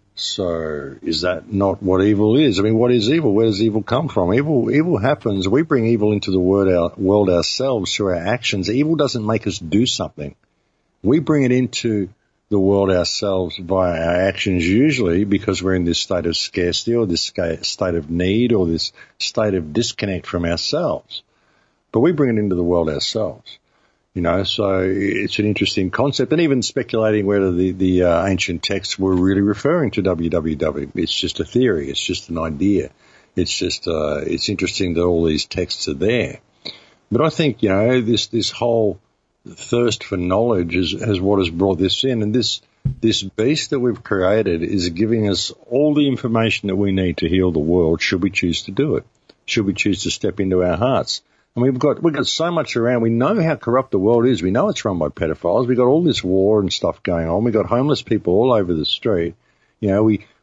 So is that not what evil is? I mean, what is evil? Where does evil come from? Evil, evil happens. We bring evil into the world, our, world ourselves through our actions. Evil doesn't make us do something. We bring it into the world ourselves via our actions, usually because we're in this state of scarcity or this state of need or this state of disconnect from ourselves. But we bring it into the world ourselves, you know, so it's an interesting concept. And even speculating whether the, the uh, ancient texts were really referring to W W W. It's just a theory. It's just an idea. It's just, uh, it's interesting that all these texts are there. But I think, you know, this, this whole thirst for knowledge is, is what has brought this in. And this, this beast that we've created is giving us all the information that we need to heal the world should we choose to do it, should we choose to step into our hearts. And we've got, we've got so much around. We know how corrupt the world is. We know it's run by pedophiles. We've got all this war and stuff going on. We've got homeless people all over the street. You know, we,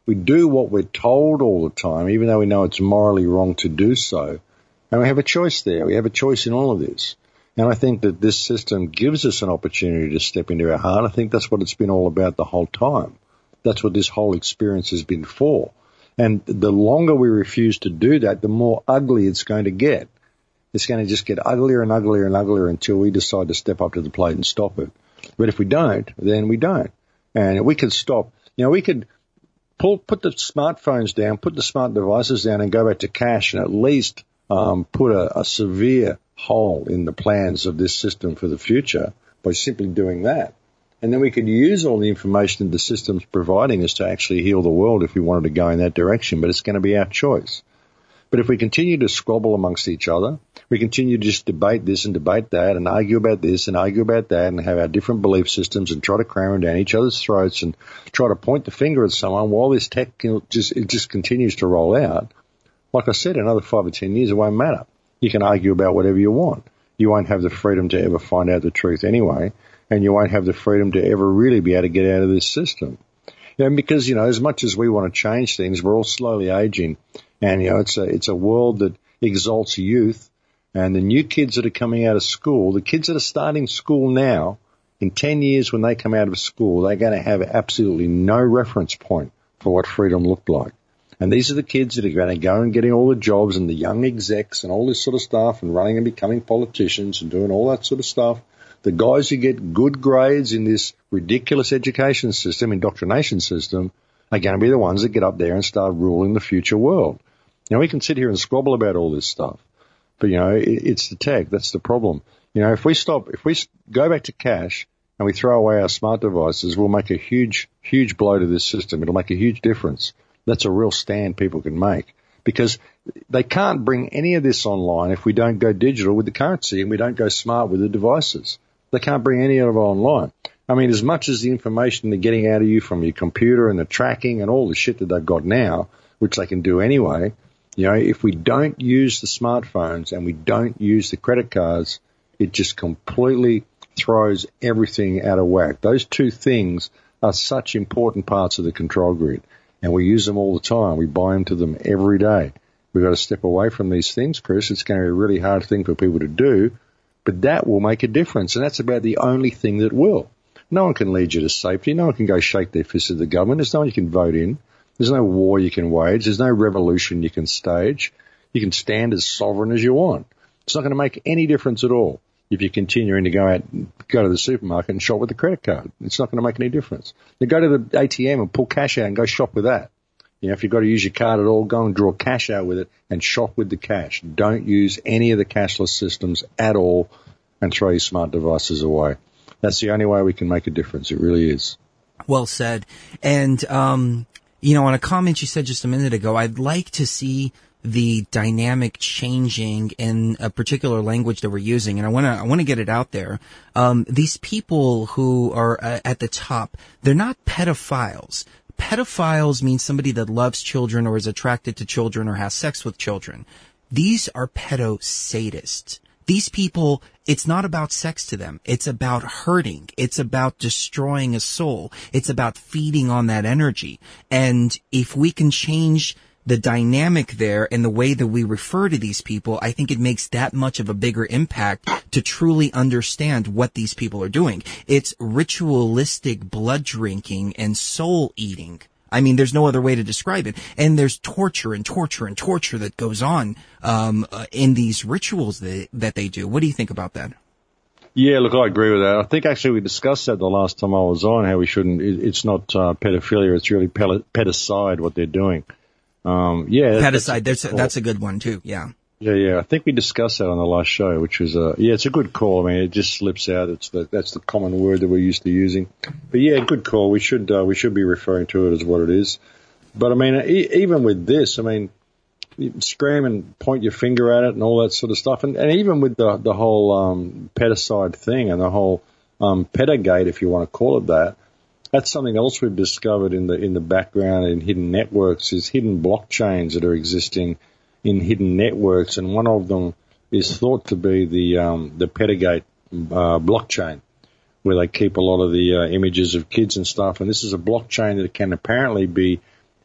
we do what we're told all the time, even though we know it's morally wrong to do so. And we have a choice there. We have a choice in all of this. And I think that this system gives us an opportunity to step into our heart. I think that's what it's been all about the whole time. That's what this whole experience has been for. And the longer we refuse to do that, the more ugly it's going to get. It's going to just get uglier and uglier and uglier until we decide to step up to the plate and stop it. But if we don't, then we don't. And we could stop. You know, we could pull, put the smartphones down, put the smart devices down and go back to cash and at least um, put a, a severe hole in the plans of this system for the future by simply doing that. And then we could use all the information the system's providing us to actually heal the world if we wanted to go in that direction, but it's going to be our choice. But if we continue to squabble amongst each other, we continue to just debate this and debate that and argue about this and argue about that and have our different belief systems and try to cram them down each other's throats and try to point the finger at someone while this tech you know, just it just continues to roll out, like I said, another five or ten years, it won't matter. You can argue about whatever you want. You won't have the freedom to ever find out the truth anyway, and you won't have the freedom to ever really be able to get out of this system. You know, because, you know, as much as we want to change things, we're all slowly aging. And, you know, it's a, it's a world that exalts youth. And the new kids that are coming out of school, the kids that are starting school now, in ten years when they come out of school, they're going to have absolutely no reference point for what freedom looked like. And these are the kids that are going to go and getting all the jobs and the young execs and all this sort of stuff and running and becoming politicians and doing all that sort of stuff. The guys who get good grades in this ridiculous education system, indoctrination system, are going to be the ones that get up there and start ruling the future world. You know, we can sit here and squabble about all this stuff, but, you know, it, it's the tech. That's the problem. You know, if we stop, if we go back to cash and we throw away our smart devices, we'll make a huge, huge blow to this system. It'll make a huge difference. That's a real stand people can make, because they can't bring any of this online if we don't go digital with the currency and we don't go smart with the devices. They can't bring any of it online. I mean, as much as the information they're getting out of you from your computer and the tracking and all the shit that they've got now, which they can do anyway, you know, if we don't use the smartphones and we don't use the credit cards, it just completely throws everything out of whack. Those two things are such important parts of the control grid, and we use them all the time. We buy into them every day. We've got to step away from these things, Chris. It's going to be a really hard thing for people to do, but that will make a difference, and that's about the only thing that will. No one can lead you to safety. No one can go shake their fist at the government. There's no one you can vote in. There's no war you can wage. There's no revolution you can stage. You can stand as sovereign as you want. It's not going to make any difference at all if you're continuing to go out, go to the supermarket and shop with a credit card. It's not going to make any difference. You go to the A T M and pull cash out and go shop with that. You know, if you've got to use your card at all, go and draw cash out with it and shop with the cash. Don't use any of the cashless systems at all and throw your smart devices away. That's the only way we can make a difference. It really is. Well said. And, um, you know, on a comment you said just a minute ago, I'd like to see the dynamic changing in a particular language that we're using, and I want to I want to get it out there. Um, these people who are uh, at the top, they're not pedophiles. Pedophiles mean somebody that loves children or is attracted to children or has sex with children. These are pedosadists. These people, it's not about sex to them. It's about hurting. It's about destroying a soul. It's about feeding on that energy. And if we can change the dynamic there and the way that we refer to these people, I think it makes that much of a bigger impact to truly understand what these people are doing. It's ritualistic blood drinking and soul eating. I mean, there's no other way to describe it. And there's torture and torture and torture that goes on um, uh, in these rituals that, that they do. What do you think about that? Yeah, look, I agree with that. I think actually we discussed that the last time I was on, how we shouldn't, it, it's not uh, pedophilia, it's really pedicide what they're doing. Um, yeah. Pedicide, that's, that's, a, that's a good one too, yeah. Yeah, yeah. I think we discussed that on the last show, which was, uh, yeah, it's a good call. I mean, it just slips out. It's the, that's the common word that we're used to using. But yeah, good call. We should, uh, we should be referring to it as what it is. But I mean, e- even with this, I mean, you scream and point your finger at it and all that sort of stuff. And, and even with the, the whole, um, pedicide thing and the whole, um, pedogate, if you want to call it that, that's something else we've discovered in the, in the background in hidden networks is hidden blockchains that are existing in hidden networks, and one of them is thought to be the um, the Pedogate uh, blockchain, where they keep a lot of the uh, images of kids and stuff. And this is a blockchain that can apparently be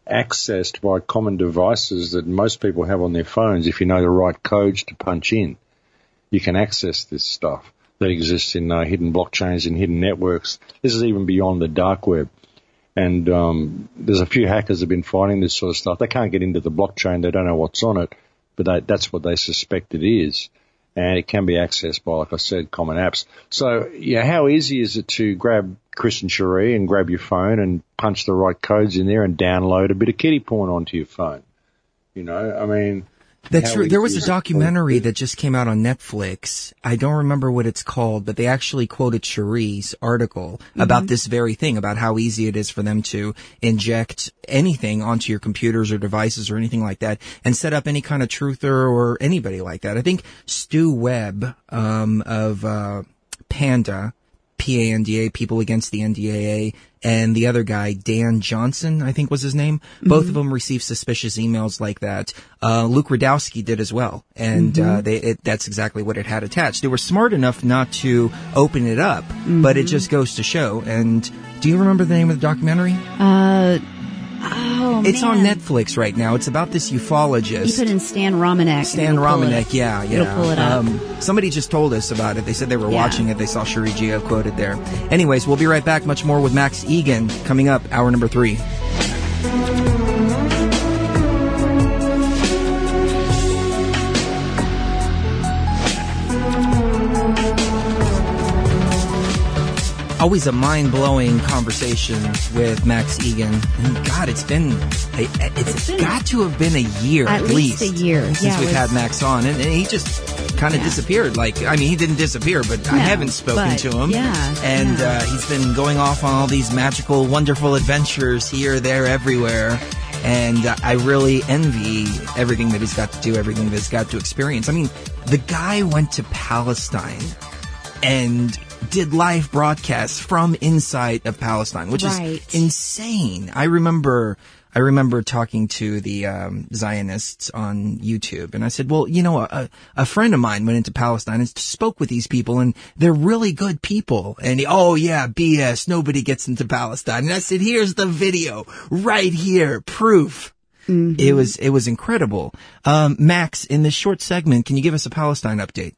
accessed by common devices that most people have on their phones. If you know the right codes to punch in, you can access this stuff that exists in uh, hidden blockchains and hidden networks. This is even beyond the dark web. And um, there's a few hackers that have been finding this sort of stuff. They can't get into the blockchain. They don't know what's on it, but they, that's what they suspect it is. And it can be accessed by, like I said, common apps. So, yeah, how easy is it to grab Chris and Cherie and grab your phone and punch the right codes in there and download a bit of kiddie porn onto your phone? You know, I mean... That's true. There was a documentary that just came out on Netflix. I don't remember what it's called, but they actually quoted Cherie's article mm-hmm. about this very thing, about how easy it is for them to inject anything onto your computers or devices or anything like that and set up any kind of truther or anybody like that. I think Stu Webb um, of uh, Panda, P A N D A, People Against the N D A A, and the other guy, Dan Johnson, I think was his name. Mm-hmm. Both of them received suspicious emails like that. Uh, Luke Radowski did as well. And, mm-hmm. uh, they, it, that's exactly what it had attached. They were smart enough not to open it up, mm-hmm. but it just goes to show. And do you remember the name of the documentary? Uh, oh, It's man. on Netflix right now. It's about this ufologist. You put in Stan Romanek. Stan Romanek, yeah, yeah. It'll pull it up. Um, somebody just told us about it. They said they were Yeah. watching it. They saw Cherie Geo quoted there. Anyways, we'll be right back. Much more with Max Egan coming up, hour number three. Always a mind-blowing conversation with Max Egan. And God, it's been, a, it's, it's been got to have been a year at, at least. least a year since yeah, we've was, had Max on. And, and he just kind of yeah. disappeared. Like, I mean, he didn't disappear, but no, I haven't spoken but, to him. Yeah, and yeah. Uh, he's been going off on all these magical, wonderful adventures here, there, everywhere. And uh, I really envy everything that he's got to do, everything that he's got to experience. I mean, the guy went to Palestine and did live broadcasts from inside of Palestine, which right. is insane. I remember, I remember talking to the um, Zionists on YouTube, and I said, well, you know, a, a friend of mine went into Palestine and spoke with these people, and they're really good people. And he, oh yeah, B S, nobody gets into Palestine. And I said, here's the video right here, proof. Mm-hmm. It was, it was incredible. Um, Max, in this short segment, can you give us a Palestine update?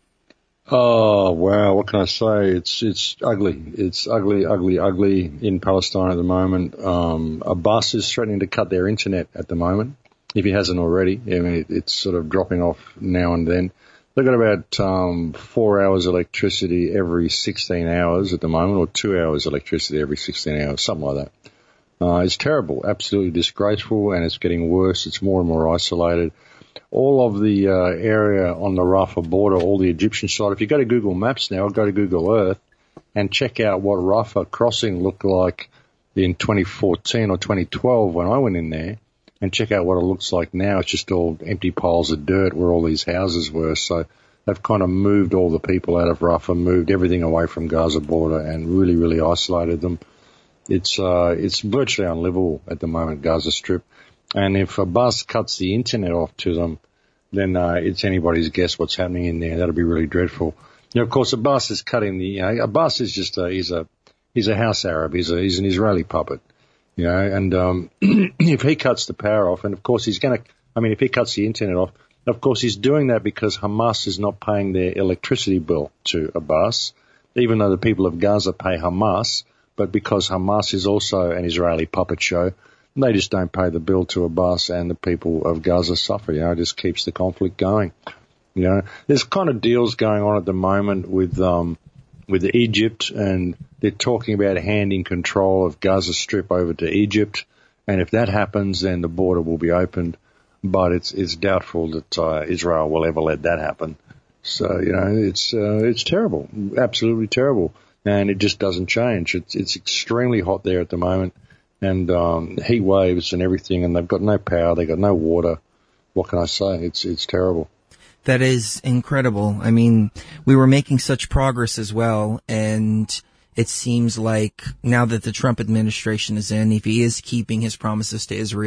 Oh, wow. What can I say? It's, it's ugly. It's ugly, ugly, ugly in Palestine at the moment. Um, Abbas is threatening to cut their internet at the moment, if he hasn't already. I mean, it, it's sort of dropping off now and then. They've got about, um, four hours electricity every sixteen hours at the moment, or two hours electricity every sixteen hours, something like that. Uh, it's terrible, absolutely disgraceful, and it's getting worse. It's more and more isolated. All of the uh, area on the Rafah border, all the Egyptian side, if you go to Google Maps now, go to Google Earth and check out what Rafah crossing looked like in twenty fourteen or twenty twelve when I went in there, and check out what it looks like now. It's just all empty piles of dirt where all these houses were. So they've kind of moved all the people out of Rafah, moved everything away from Gaza border, and really, really isolated them. It's uh, it's virtually unlivable at the moment, Gaza Strip. And if Abbas cuts the internet off to them, then uh, it's anybody's guess what's happening in there. That'll be really dreadful. You know, of course, Abbas is cutting the. You know, Abbas is just a he's a he's a house Arab. He's a he's an Israeli puppet. You know, and um, if he cuts the power off, and of course he's going to. I mean, if he cuts the internet off, of course he's doing that because Hamas is not paying their electricity bill to Abbas, even though the people of Gaza pay Hamas, but because Hamas is also an Israeli puppet show. They just don't pay the bill to Abbas, and the people of Gaza suffer. You know, it just keeps the conflict going. You know, there's kind of deals going on at the moment with um, with Egypt, and they're talking about handing control of Gaza Strip over to Egypt. And if that happens, then the border will be opened. But it's it's doubtful that uh, Israel will ever let that happen. So you know, it's uh, it's terrible, absolutely terrible, and it just doesn't change. It's it's extremely hot there at the moment. And um, heat waves and everything, and they've got no power, they've got no water. What can I say? It's it's terrible. That is incredible. I mean, we were making such progress as well, and it seems like now that the Trump administration is in, if he is keeping his promises to Israel,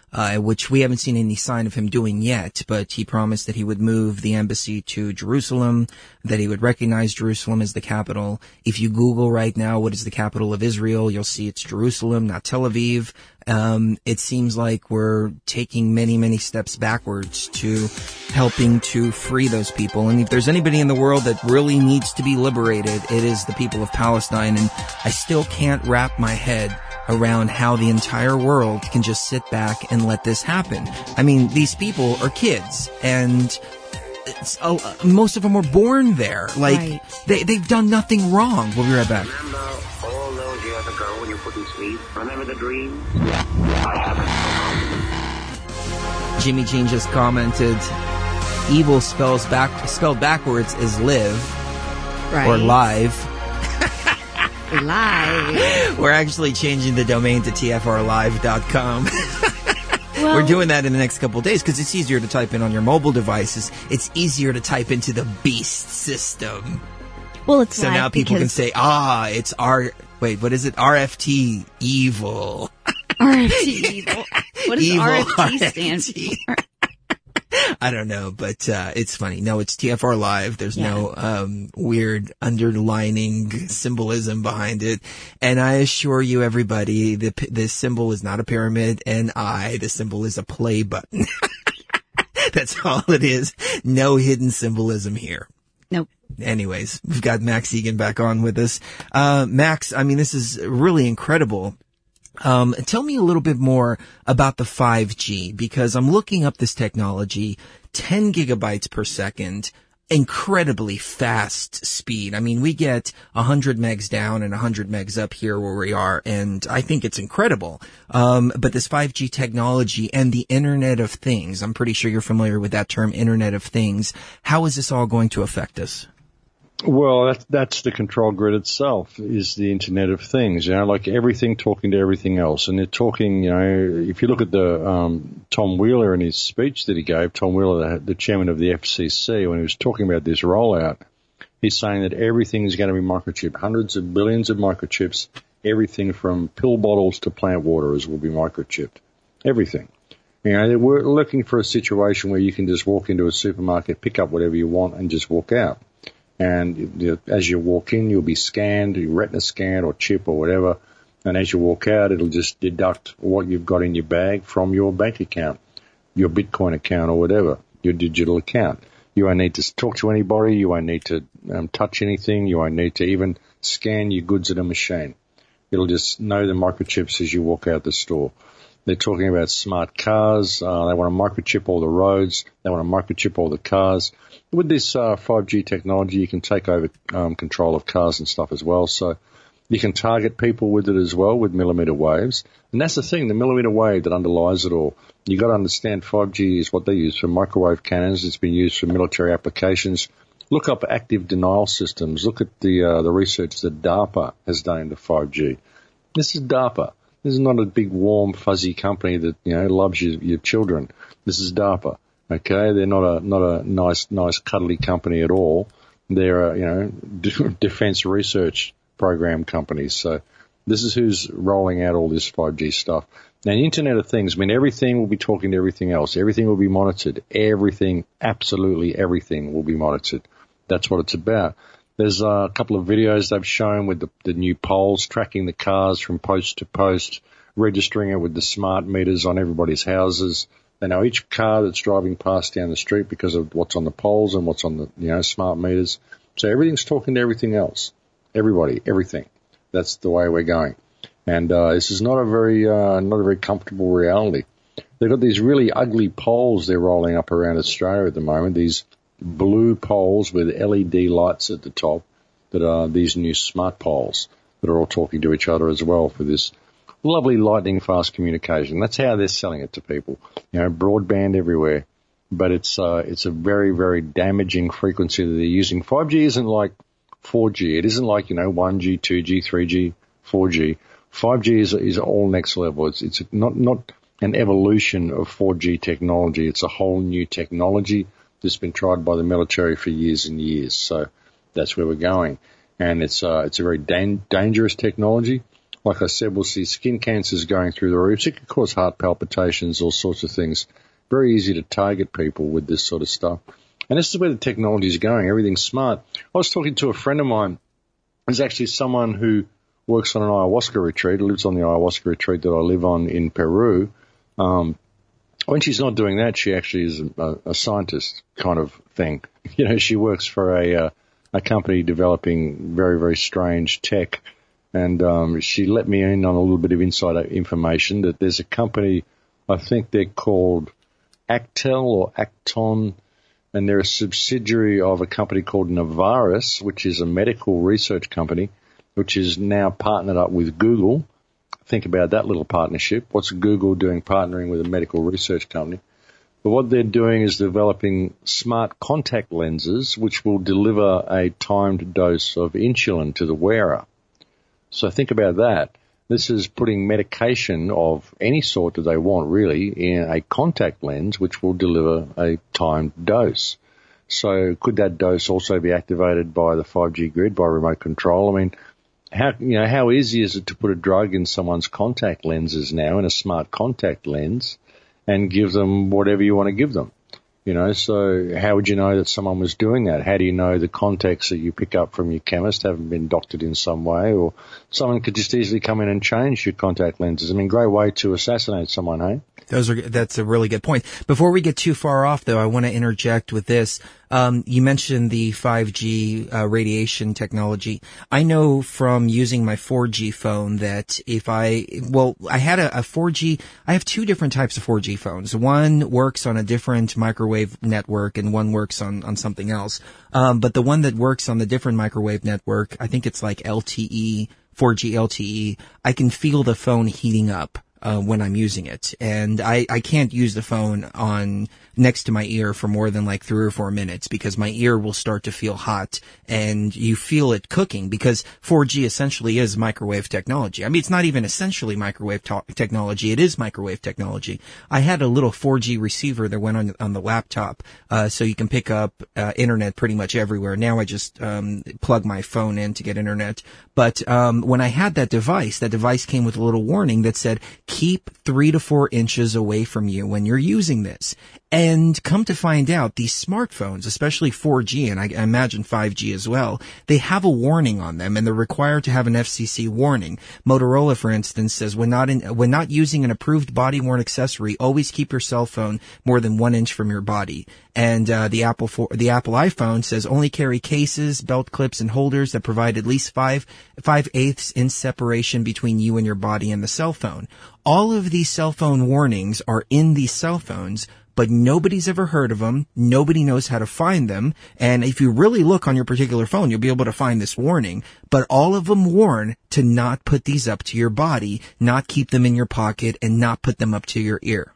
uh, which we haven't seen any sign of him doing yet, but he promised that he would move the embassy to Jerusalem, that he would recognize Jerusalem as the capital. If you Google right now, what is the capital of Israel, you'll see it's Jerusalem, not Tel Aviv. Um, it seems like we're taking many, many steps backwards to helping to free those people. And if there's anybody in the world that really needs to be liberated, it is the people of Palestine. And I still can't wrap my head around how the entire world can just sit back and let this happen. I mean, these people are kids, and it's, uh, most of them were born there. Like, right. they, they've done nothing wrong. We'll be right back. Remember all those years ago when you couldn't sleep? Remember the dream? I haven't. Jimmy Jean just commented, evil spells back, spelled backwards is live, Right. or live. Live. We're actually changing the domain to T F R live dot com. Well, We're doing that in the next couple of days because it's easier to type in on your mobile devices. It's easier to type into the beast system. well, it's So live now people can because say, ah, it's R, wait, what is it? R F T evil. R F T evil. What does Evil R F T R F stand T. for? I don't know, but uh it's funny. No, it's T F R Live. There's Yeah. no um weird underlining symbolism behind it. And I assure you, everybody, the p- the symbol is not a pyramid, and I, the symbol is a play button. That's all it is. No hidden symbolism here. Nope. Anyways, we've got Max Egan back on with us. Uh Max, I mean, this is really incredible. Um, tell me a little bit more about the five G, because I'm looking up this technology, ten gigabytes per second, incredibly fast speed. I mean, we get one hundred megs down and one hundred megs up here where we are, and I think it's incredible. Um, but this five G technology and the Internet of Things, I'm pretty sure you're familiar with that term, Internet of Things. How is this all going to affect us? Well, that's, that's the control grid itself, is the Internet of Things, you know, like everything talking to everything else. And they're talking, you know, if you look at the um, Tom Wheeler and his speech that he gave, Tom Wheeler, the, the chairman of the F C C, when he was talking about this rollout, he's saying that everything is going to be microchipped, hundreds of billions of microchips, everything from pill bottles to plant waters will be microchipped, everything. You know, we're looking for a situation where you can just walk into a supermarket, pick up whatever you want, and just walk out. And you know, as you walk in, you'll be scanned, your retina scan or chip or whatever. And as you walk out, it'll just deduct what you've got in your bag from your bank account, your Bitcoin account or whatever, your digital account. You won't need to talk to anybody. You won't need to um, touch anything. You won't need to even scan your goods at a machine. It'll just know the microchips as you walk out the store. They're talking about smart cars. Uh, they want to microchip all the roads. They want to microchip all the cars. With this uh, five G technology, you can take over um, control of cars and stuff as well. So you can target people with it as well, with millimeter waves. And that's the thing, the millimeter wave that underlies it all. You've got to understand five G is what they use for microwave cannons. It's been used for military applications. Look up active denial systems. Look at the uh, the research that DARPA has done into five G. This is DARPA. This is not a big, warm, fuzzy company that, you know, loves your, your children. This is DARPA. Okay, they're not a not a nice, nice, cuddly company at all. They're a, you know, d- defense research program companies. So this is who's rolling out all this five G stuff. Now, the Internet of Things, I mean, everything will be talking to everything else. Everything will be monitored. Everything, absolutely everything will be monitored. That's what it's about. There's a couple of videos they've shown with the, the new poles tracking the cars from post to post, registering it with the smart meters on everybody's houses. They know each car that's driving past down the street because of what's on the poles and what's on the, you know, smart meters. So everything's talking to everything else. Everybody, everything. That's the way we're going. And uh, this is not a very, uh, not a very comfortable reality. They've got these really ugly poles they're rolling up around Australia at the moment. These blue poles with L E D lights at the top that are these new smart poles that are all talking to each other as well for this lovely lightning fast communication. That's how they're selling it to people. You know, broadband everywhere. But it's, uh, it's a very, very damaging frequency that they're using. five G isn't like four G. It isn't like, you know, one G, two G, three G, four G. five G is, is all next level. It's, it's not, not an evolution of four G technology. It's a whole new technology that's been tried by the military for years and years. So that's where we're going. And it's, uh, it's a very dan- dangerous technology. like I said, we'll see skin cancers going through the roof. It can cause heart palpitations, all sorts of things. Very easy to target people with this sort of stuff. And this is where the technology is going. Everything's smart. I was talking to a friend of mine. There's actually someone who works on an ayahuasca retreat, lives on the ayahuasca retreat that I live on in Peru. Um, when she's not doing that, she actually is a, a scientist kind of thing. You know, she works for a, uh, a company developing very, very strange tech. And um, she let me in on a little bit of insider information that there's a company, I think they're called Actel or Acton, and they're a subsidiary of a company called Novartis, which is a medical research company, which is now partnered up with Google. Think about that little partnership. What's Google doing partnering with a medical research company? But what they're doing is developing smart contact lenses, which will deliver a timed dose of insulin to the wearer. So think about that. This is putting medication of any sort that they want, really, in a contact lens, which will deliver a timed dose. So could that dose also be activated by the five G grid, by remote control? I mean, how, you know, how easy is it to put a drug in someone's contact lenses now, in a smart contact lens, and give them whatever you want to give them? You know, so how would you know that someone was doing that? How do you know the contacts that you pick up from your chemist haven't been doctored in some way? Or someone could just easily come in and change your contact lenses. I mean, great way to assassinate someone, hey? Those are, that's a really good point. Before we get too far off, though, I want to interject with this. Um, you mentioned the five G uh, radiation technology. I know from using my four G phone that if I, well, I had a, a four G, I have two different types of four G phones. One works on a different microwave network and one works on, on something else. Um, but the one that works on the different microwave network, I think it's like L T E, four G L T E, I can feel the phone heating up. Uh, when I'm using it. And I, I can't use the phone on next to my ear for more than like three or four minutes because my ear will start to feel hot and you feel it cooking because four G essentially is microwave technology. I mean, it's not even essentially microwave to- technology. It is microwave technology. I had a little four G receiver that went on, on the laptop, uh, so you can pick up, uh, internet pretty much everywhere. Now I just, um, plug my phone in to get internet. But, um, when I had that device, that device came with a little warning that said, keep three to four inches away from you when you're using this. And come to find out, these smartphones, especially four G, and I imagine five G as well, they have a warning on them, and they're required to have an F C C warning. Motorola, for instance, says when not in, when not using an approved body-worn accessory, always keep your cell phone more than one inch from your body. And uh, the Apple for, the Apple iPhone says only carry cases, belt clips, and holders that provide at least five five eighths in separation between you and your body and the cell phone. All of these cell phone warnings are in these cell phones, but nobody's ever heard of them. Nobody knows how to find them. And if you really look on your particular phone, you'll be able to find this warning. But all of them warn to not put these up to your body, not keep them in your pocket, and not put them up to your ear.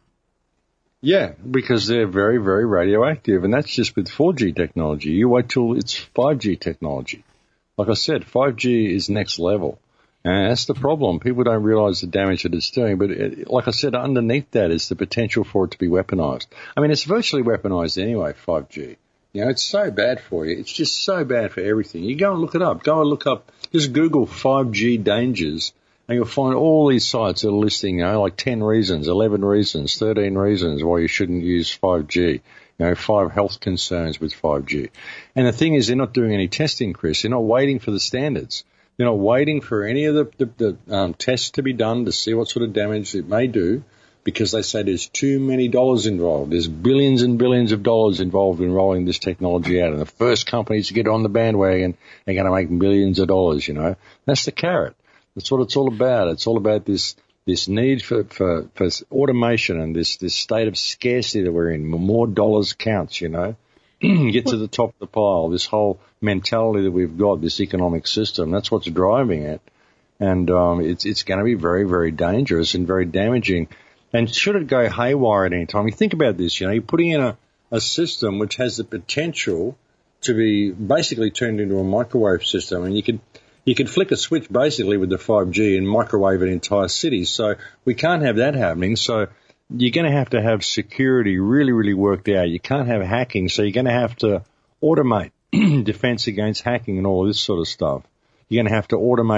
Yeah, because they're very, very radioactive. And that's just with four G technology. You wait till it's five G technology. Like I said, five G is next level. And that's the problem. People don't realize the damage that it's doing. But it, like I said, underneath that is the potential for it to be weaponized. I mean, it's virtually weaponized anyway, five G. You know, it's so bad for you. It's just so bad for everything. You go and look it up. Go and look up, just Google five G dangers, and you'll find all these sites that are listing, you know, like ten reasons, eleven reasons, thirteen reasons why you shouldn't use five G. You know, five health concerns with five G. And the thing is, they're not doing any testing, Chris. They're not waiting for the standards. They're not waiting for any of the, the, the um, tests to be done to see what sort of damage it may do, because they say there's too many dollars involved. There's billions and billions of dollars involved in rolling this technology out. And the first companies to get on the bandwagon are going to make millions of dollars, you know. That's the carrot. That's what it's all about. It's all about this this need for, for, for automation and this, this state of scarcity that we're in. More dollars counts, you know. Get to the top of the pile. This whole mentality that we've got, this economic system, that's what's driving it. And um, it's it's going to be very, very dangerous and very damaging. And should it go haywire at any time? You think about this, you know, you're putting in a, a system which has the potential to be basically turned into a microwave system. And you could you could flick a switch basically with the five G and microwave an entire city. So we can't have that happening. So you're going to have to have security really, really worked out. You can't have hacking, so you're going to have to automate defense against hacking and all this sort of stuff. You're going to have to automate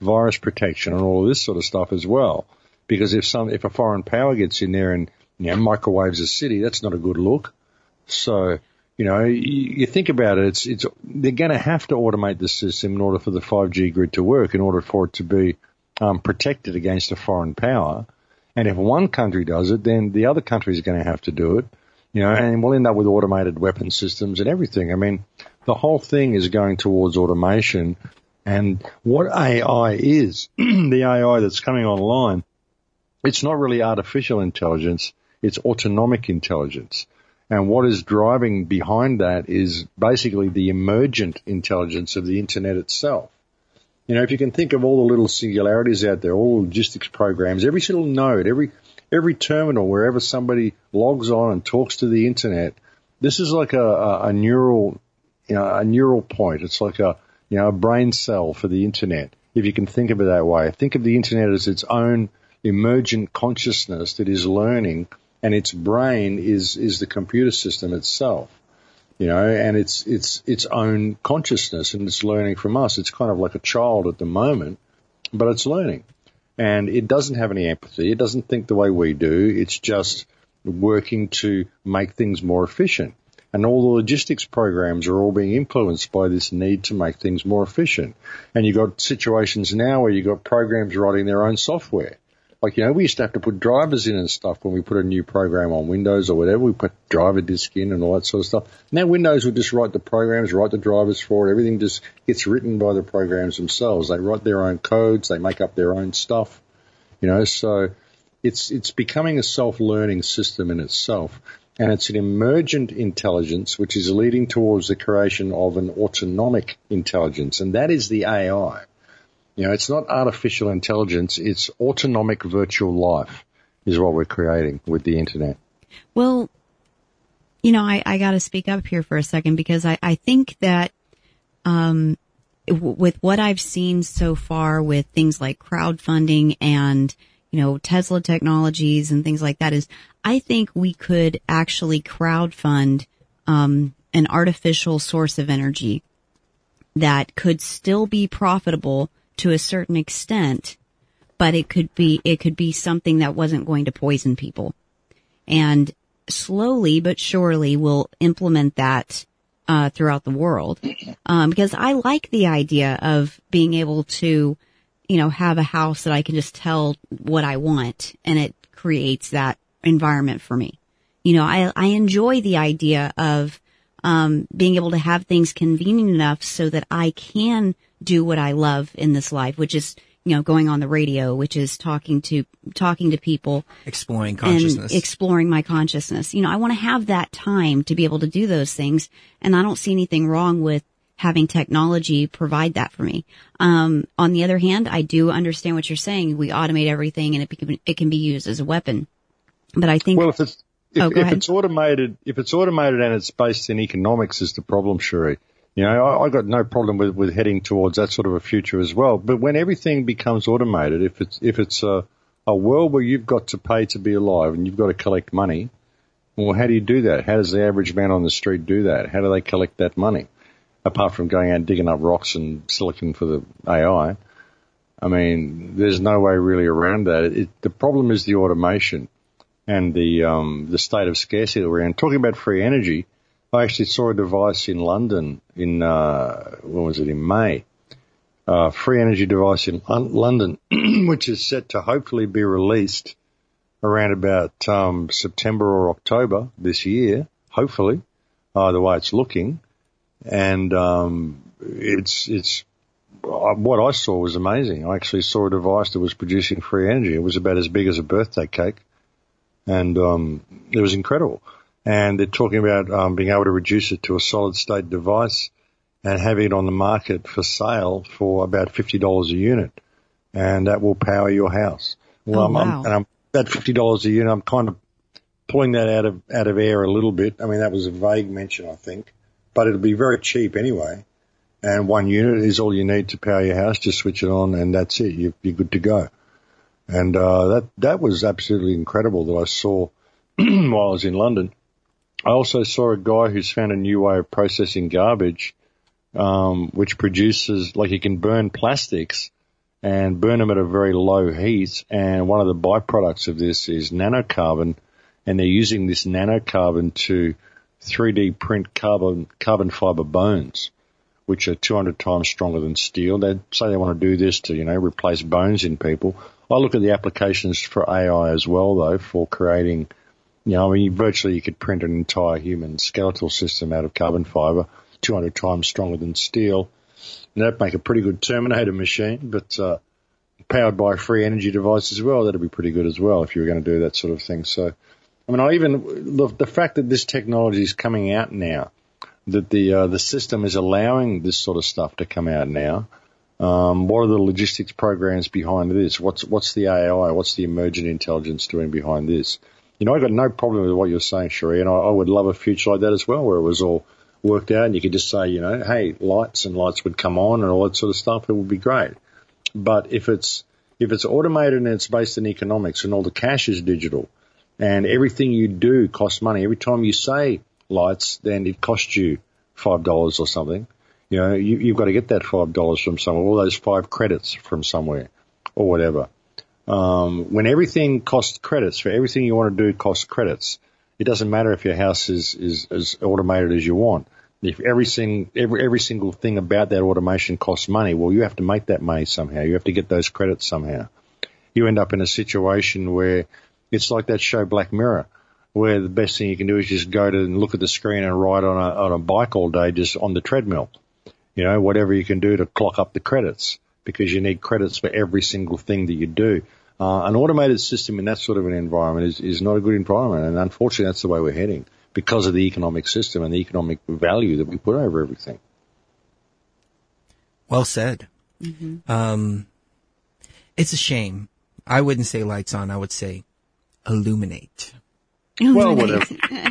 virus protection and all of this sort of stuff as well. Because if some, if a foreign power gets in there and, you know, microwaves a city, that's not a good look. So, you know, you, you think about it, it's, it's, they're going to have to automate the system in order for the five G grid to work, in order for it to be, um, protected against a foreign power. And if one country does it, then the other country is going to have to do it, you know, and we'll end up with automated weapon systems and everything. I mean, the whole thing is going towards automation. And what A I is, the A I that's coming online, it's not really artificial intelligence, it's autonomic intelligence. And what is driving behind that is basically the emergent intelligence of the internet itself. You know, if you can think of all the little singularities out there, all the logistics programs, every single node, every every terminal, wherever somebody logs on and talks to the internet, this is like a, a, a neural, you know, a neural point. It's like a, you know, a brain cell for the internet. If you can think of it that way, think of the internet as its own emergent consciousness that is learning, and its brain is, is the computer system itself, you know, and it's, it's, its own consciousness, and it's learning from us. It's kind of like a child at the moment, but it's learning, and it doesn't have any empathy. It doesn't think the way we do. It's just working to make things more efficient. And all the logistics programs are all being influenced by this need to make things more efficient. And you've got situations now where you've got programs writing their own software. Like, you know, we used to have to put drivers in and stuff when we put a new program on Windows or whatever. We put driver disk in and all that sort of stuff. Now Windows will just write the programs, write the drivers for it. Everything just gets written by the programs themselves. They write their own codes. They make up their own stuff. You know, so it's, it's becoming a self-learning system in itself. And it's an emergent intelligence which is leading towards the creation of an autonomic intelligence. And that is the A I. You know, it's not artificial intelligence, it's autonomic virtual life is what we're creating with the internet. Well, you know, I, I got to speak up here for a second, because I, I think that um, w- with what I've seen so far with things like crowdfunding and, you know, Tesla Technologies and things like that, is I think we could actually crowdfund um, an artificial source of energy that could still be profitable to a certain extent, but it could be, it could be something that wasn't going to poison people. And slowly but surely we'll implement that, uh, throughout the world. Um, because I like the idea of being able to, you know, have a house that I can just tell what I want, and it creates that environment for me. You know, I, I enjoy the idea of, um, being able to have things convenient enough so that I can do what I love in this life, which is, you know, going on the radio, which is talking to, talking to people. Exploring consciousness. And exploring my consciousness. You know, I want to have that time to be able to do those things. And I don't see anything wrong with having technology provide that for me. Um, on the other hand, I do understand what you're saying. We automate everything and it can, it can be used as a weapon. But I think. Well, if it's, if, oh, go if ahead. it's automated, if it's automated and it's based in economics is the problem, Cherie. You know, I, I got no problem with, with heading towards that sort of a future as well. But when everything becomes automated, if it's, if it's a, a world where you've got to pay to be alive and you've got to collect money, well, how do you do that? How does the average man on the street do that? How do they collect that money? Apart from going out and digging up rocks and silicon for the A I. I mean, there's no way really around that. It, the problem is the automation and the, um, the state of scarcity that we're in. Talking about free energy, I actually saw a device in London in, uh, when was it, in May, uh, free energy device in London, which is set to hopefully be released around about, um, September or October this year, hopefully, uh, the way it's looking. And, um, it's, it's, what I saw was amazing. I actually saw a device that was producing free energy. It was about as big as a birthday cake. And, um, it was incredible. And they're talking about um, being able to reduce it to a solid-state device and having it on the market for sale for about fifty dollars a unit, and that will power your house. Well, oh, I'm, wow. I'm, and I'm that fifty dollars a unit. I'm kind of pulling that out of out of air a little bit. I mean, that was a vague mention, I think, but it'll be very cheap anyway. And one unit is all you need to power your house. Just switch it on, and that's it. You're, you're good to go. And uh, that that was absolutely incredible that I saw while I was in London. I also saw a guy who's found a new way of processing garbage, um, which produces, like, you can burn plastics and burn them at a very low heat. And one of the byproducts of this is nanocarbon, and they're using this nanocarbon to three D print carbon carbon fiber bones, which are two hundred times stronger than steel. They say they want to do this to, you know, replace bones in people. I look at the applications for A I as well, though, for creating, you know, I mean, virtually you could print an entire human skeletal system out of carbon fiber, two hundred times stronger than steel. And that'd make a pretty good Terminator machine, but uh, powered by a free energy device as well, that'd be pretty good as well if you were going to do that sort of thing. So, I mean, I even, the, the fact that this technology is coming out now, that the uh, the system is allowing this sort of stuff to come out now. Um, what are the logistics programs behind this? What's what's the A I? What's the emergent intelligence doing behind this? You know, I've got no problem with what you're saying, Cherie, and I, I would love a future like that as well, where it was all worked out and you could just say, you know, hey, lights and lights would come on and all that sort of stuff. It would be great. But if it's if it's automated and it's based in economics and all the cash is digital and everything you do costs money, every time you say lights, then it costs you five dollars or something. You know, you, you've got to get that five dollars from somewhere, all those five credits from somewhere or whatever. Um, when everything costs credits, for everything you want to do costs credits, it doesn't matter if your house is, is as automated as you want. If every, sing, every, every single thing about that automation costs money, well, you have to make that money somehow. You have to get those credits somehow. You end up in a situation where it's like that show Black Mirror, where the best thing you can do is just go to and look at the screen and ride on a, on a bike all day just on the treadmill. You know, whatever you can do to clock up the credits, because you need credits for every single thing that you do. Uh, an automated system in that sort of an environment is, is not a good environment, and unfortunately that's the way we're heading because of the economic system and the economic value that we put over everything. Well said. Mm-hmm. Um, it's a shame. I wouldn't say lights on, I would say illuminate. Well, whatever.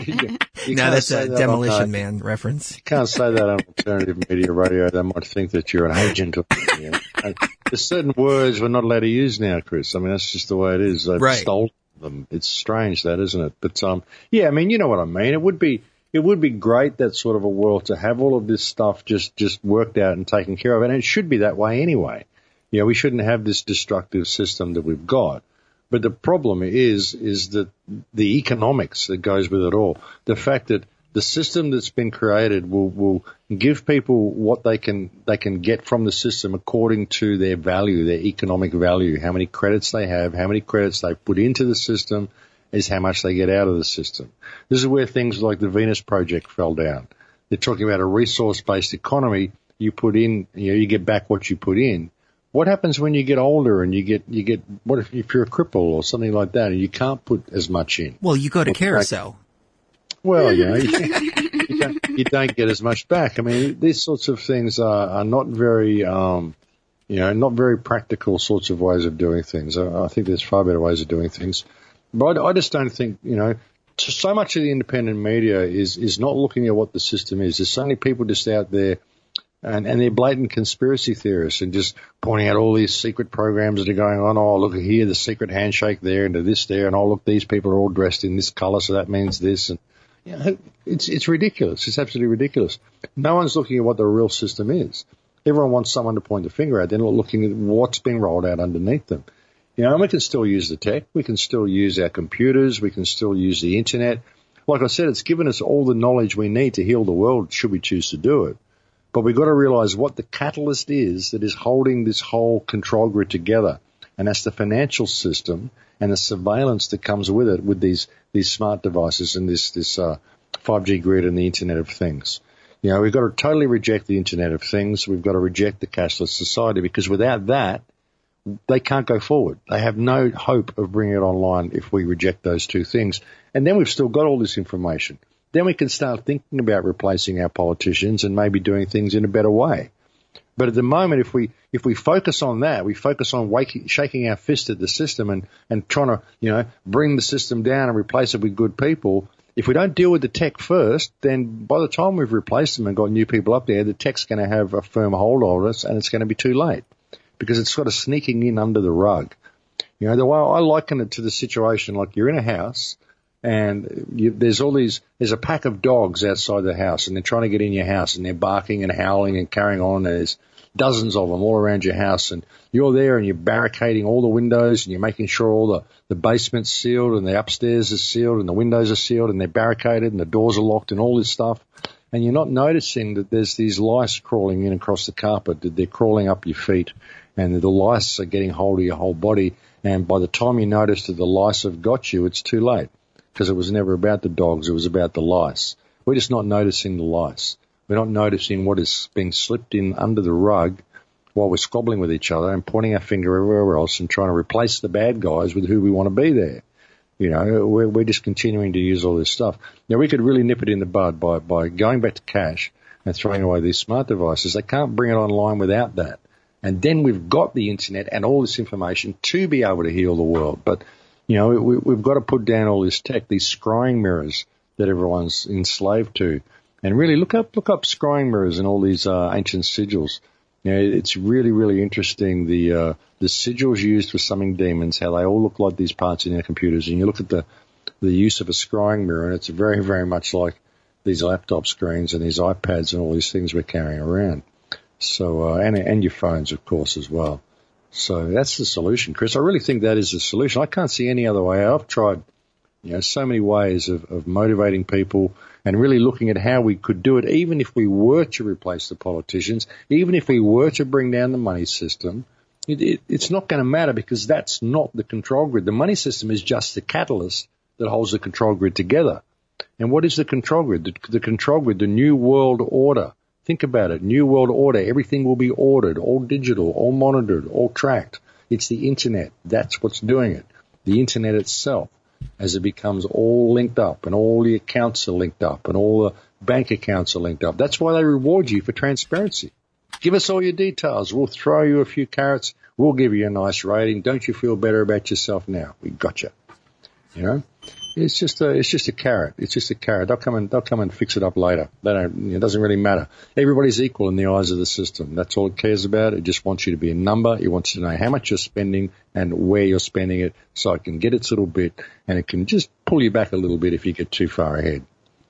You no, that's a that Demolition on, uh, Man reference. You can't say that on alternative media radio. They might think that you're an agent. Or, you know. There's certain words we're not allowed to use now, Chris. I mean, that's just the way it is. They've right. stolen them. It's strange, that, isn't it? But um, yeah, I mean, you know what I mean. It would be it would be great, that sort of a world, to have all of this stuff just just worked out and taken care of, and it should be that way anyway. You know, we shouldn't have this destructive system that we've got. But the problem is, is that the economics that goes with it all, the fact that the system that's been created will, will give people what they can, they can get from the system according to their value, their economic value, how many credits they have, how many credits they put into the system is how much they get out of the system. This is where things like the Venus Project fell down. They're talking about a resource-based economy. You put in, you know, you get back what you put in. What happens when you get older and you get, you get, what if, if you're a cripple or something like that and you can't put as much in? Well, you go to Carousel. Well, you know, you, you, don't, you don't get as much back. I mean, these sorts of things are, are not very, um, you know, not very practical sorts of ways of doing things. I, I think there's far better ways of doing things. But I, I just don't think, you know, so much of the independent media is, is not looking at what the system is. There's so many people just out there And, and they're blatant conspiracy theorists and just pointing out all these secret programs that are going on. Oh, look here, the secret handshake there, and this there, and oh, look, these people are all dressed in this color, so that means this. And you know, it's it's ridiculous. It's absolutely ridiculous. No one's looking at what the real system is. Everyone wants someone to point the finger at. They're not looking at what's being rolled out underneath them. You know, and we can still use the tech. We can still use our computers. We can still use the internet. Like I said, it's given us all the knowledge we need to heal the world should we choose to do it. But we've got to realize what the catalyst is that is holding this whole control grid together. And that's the financial system and the surveillance that comes with it, with these, these smart devices and this, this, uh, five G grid and the Internet of Things. You know, we've got to totally reject the Internet of Things. We've got to reject the cashless society, because without that, they can't go forward. They have no hope of bringing it online if we reject those two things. And then we've still got all this information. Then we can start thinking about replacing our politicians and maybe doing things in a better way. But at the moment, if we if we focus on that, we focus on waking, shaking our fist at the system and, and trying to, you know, bring the system down and replace it with good people. If we don't deal with the tech first, then by the time we've replaced them and got new people up there, the tech's going to have a firm hold on us, and it's going to be too late, because it's sort of sneaking in under the rug. You know, the way I liken it to the situation, like you're in a house, and you, there's all these, there's a pack of dogs outside the house, and they're trying to get in your house, and they're barking and howling and carrying on. And there's, dozens of them all around your house, and you're there and you're barricading all the windows and you're making sure all the, the basement's sealed and the upstairs is sealed and the windows are sealed and they're barricaded and the doors are locked and all this stuff. And you're not noticing that there's these lice crawling in across the carpet, that they're crawling up your feet, and the lice are getting hold of your whole body. And by the time you notice that the lice have got you, it's too late, because it was never about the dogs, it was about the lice. We're just not noticing the lice. We're not noticing what is being slipped in under the rug while we're squabbling with each other and pointing our finger everywhere else and trying to replace the bad guys with who we want to be there. You know, we're, we're just continuing to use all this stuff. Now, we could really nip it in the bud by, by going back to cash and throwing away these smart devices. They can't bring it online without that. And then we've got the internet and all this information to be able to heal the world. But, you know, we, we've got to put down all this tech, these scrying mirrors that everyone's enslaved to. And really look up, look up scrying mirrors and all these, uh, ancient sigils. You know, it's really, really interesting, the, uh, the sigils used for summoning demons, how they all look like these parts in our computers. And you look at the, the use of a scrying mirror, and it's very, very much like these laptop screens and these iPads and all these things we're carrying around. So, uh, and, and your phones, of course, as well. So that's the solution, Chris. I really think that is the solution. I can't see any other way. I've tried, you know, so many ways of, of motivating people and really looking at how we could do it, even if we were to replace the politicians, even if we were to bring down the money system. It, it, it's not going to matter, because that's not the control grid. The money system is just the catalyst that holds the control grid together. And what is the control grid? The, the control grid, the new world order. Think about it. New world order. Everything will be ordered, all digital, all monitored, all tracked. It's the internet. That's what's doing it. The internet itself, as it becomes all linked up and all the accounts are linked up and all the bank accounts are linked up. That's why they reward you for transparency. Give us all your details. We'll throw you a few carrots. We'll give you a nice rating. Don't you feel better about yourself now? We got you. You know, it's just a, it's just a carrot. It's just a carrot. They'll come and, they'll come and fix it up later. They don't, it doesn't really matter. Everybody's equal in the eyes of the system. That's all it cares about. It just wants you to be a number. It wants to know how much you're spending and where you're spending it, so it can get its little bit, and it can just pull you back a little bit if you get too far ahead.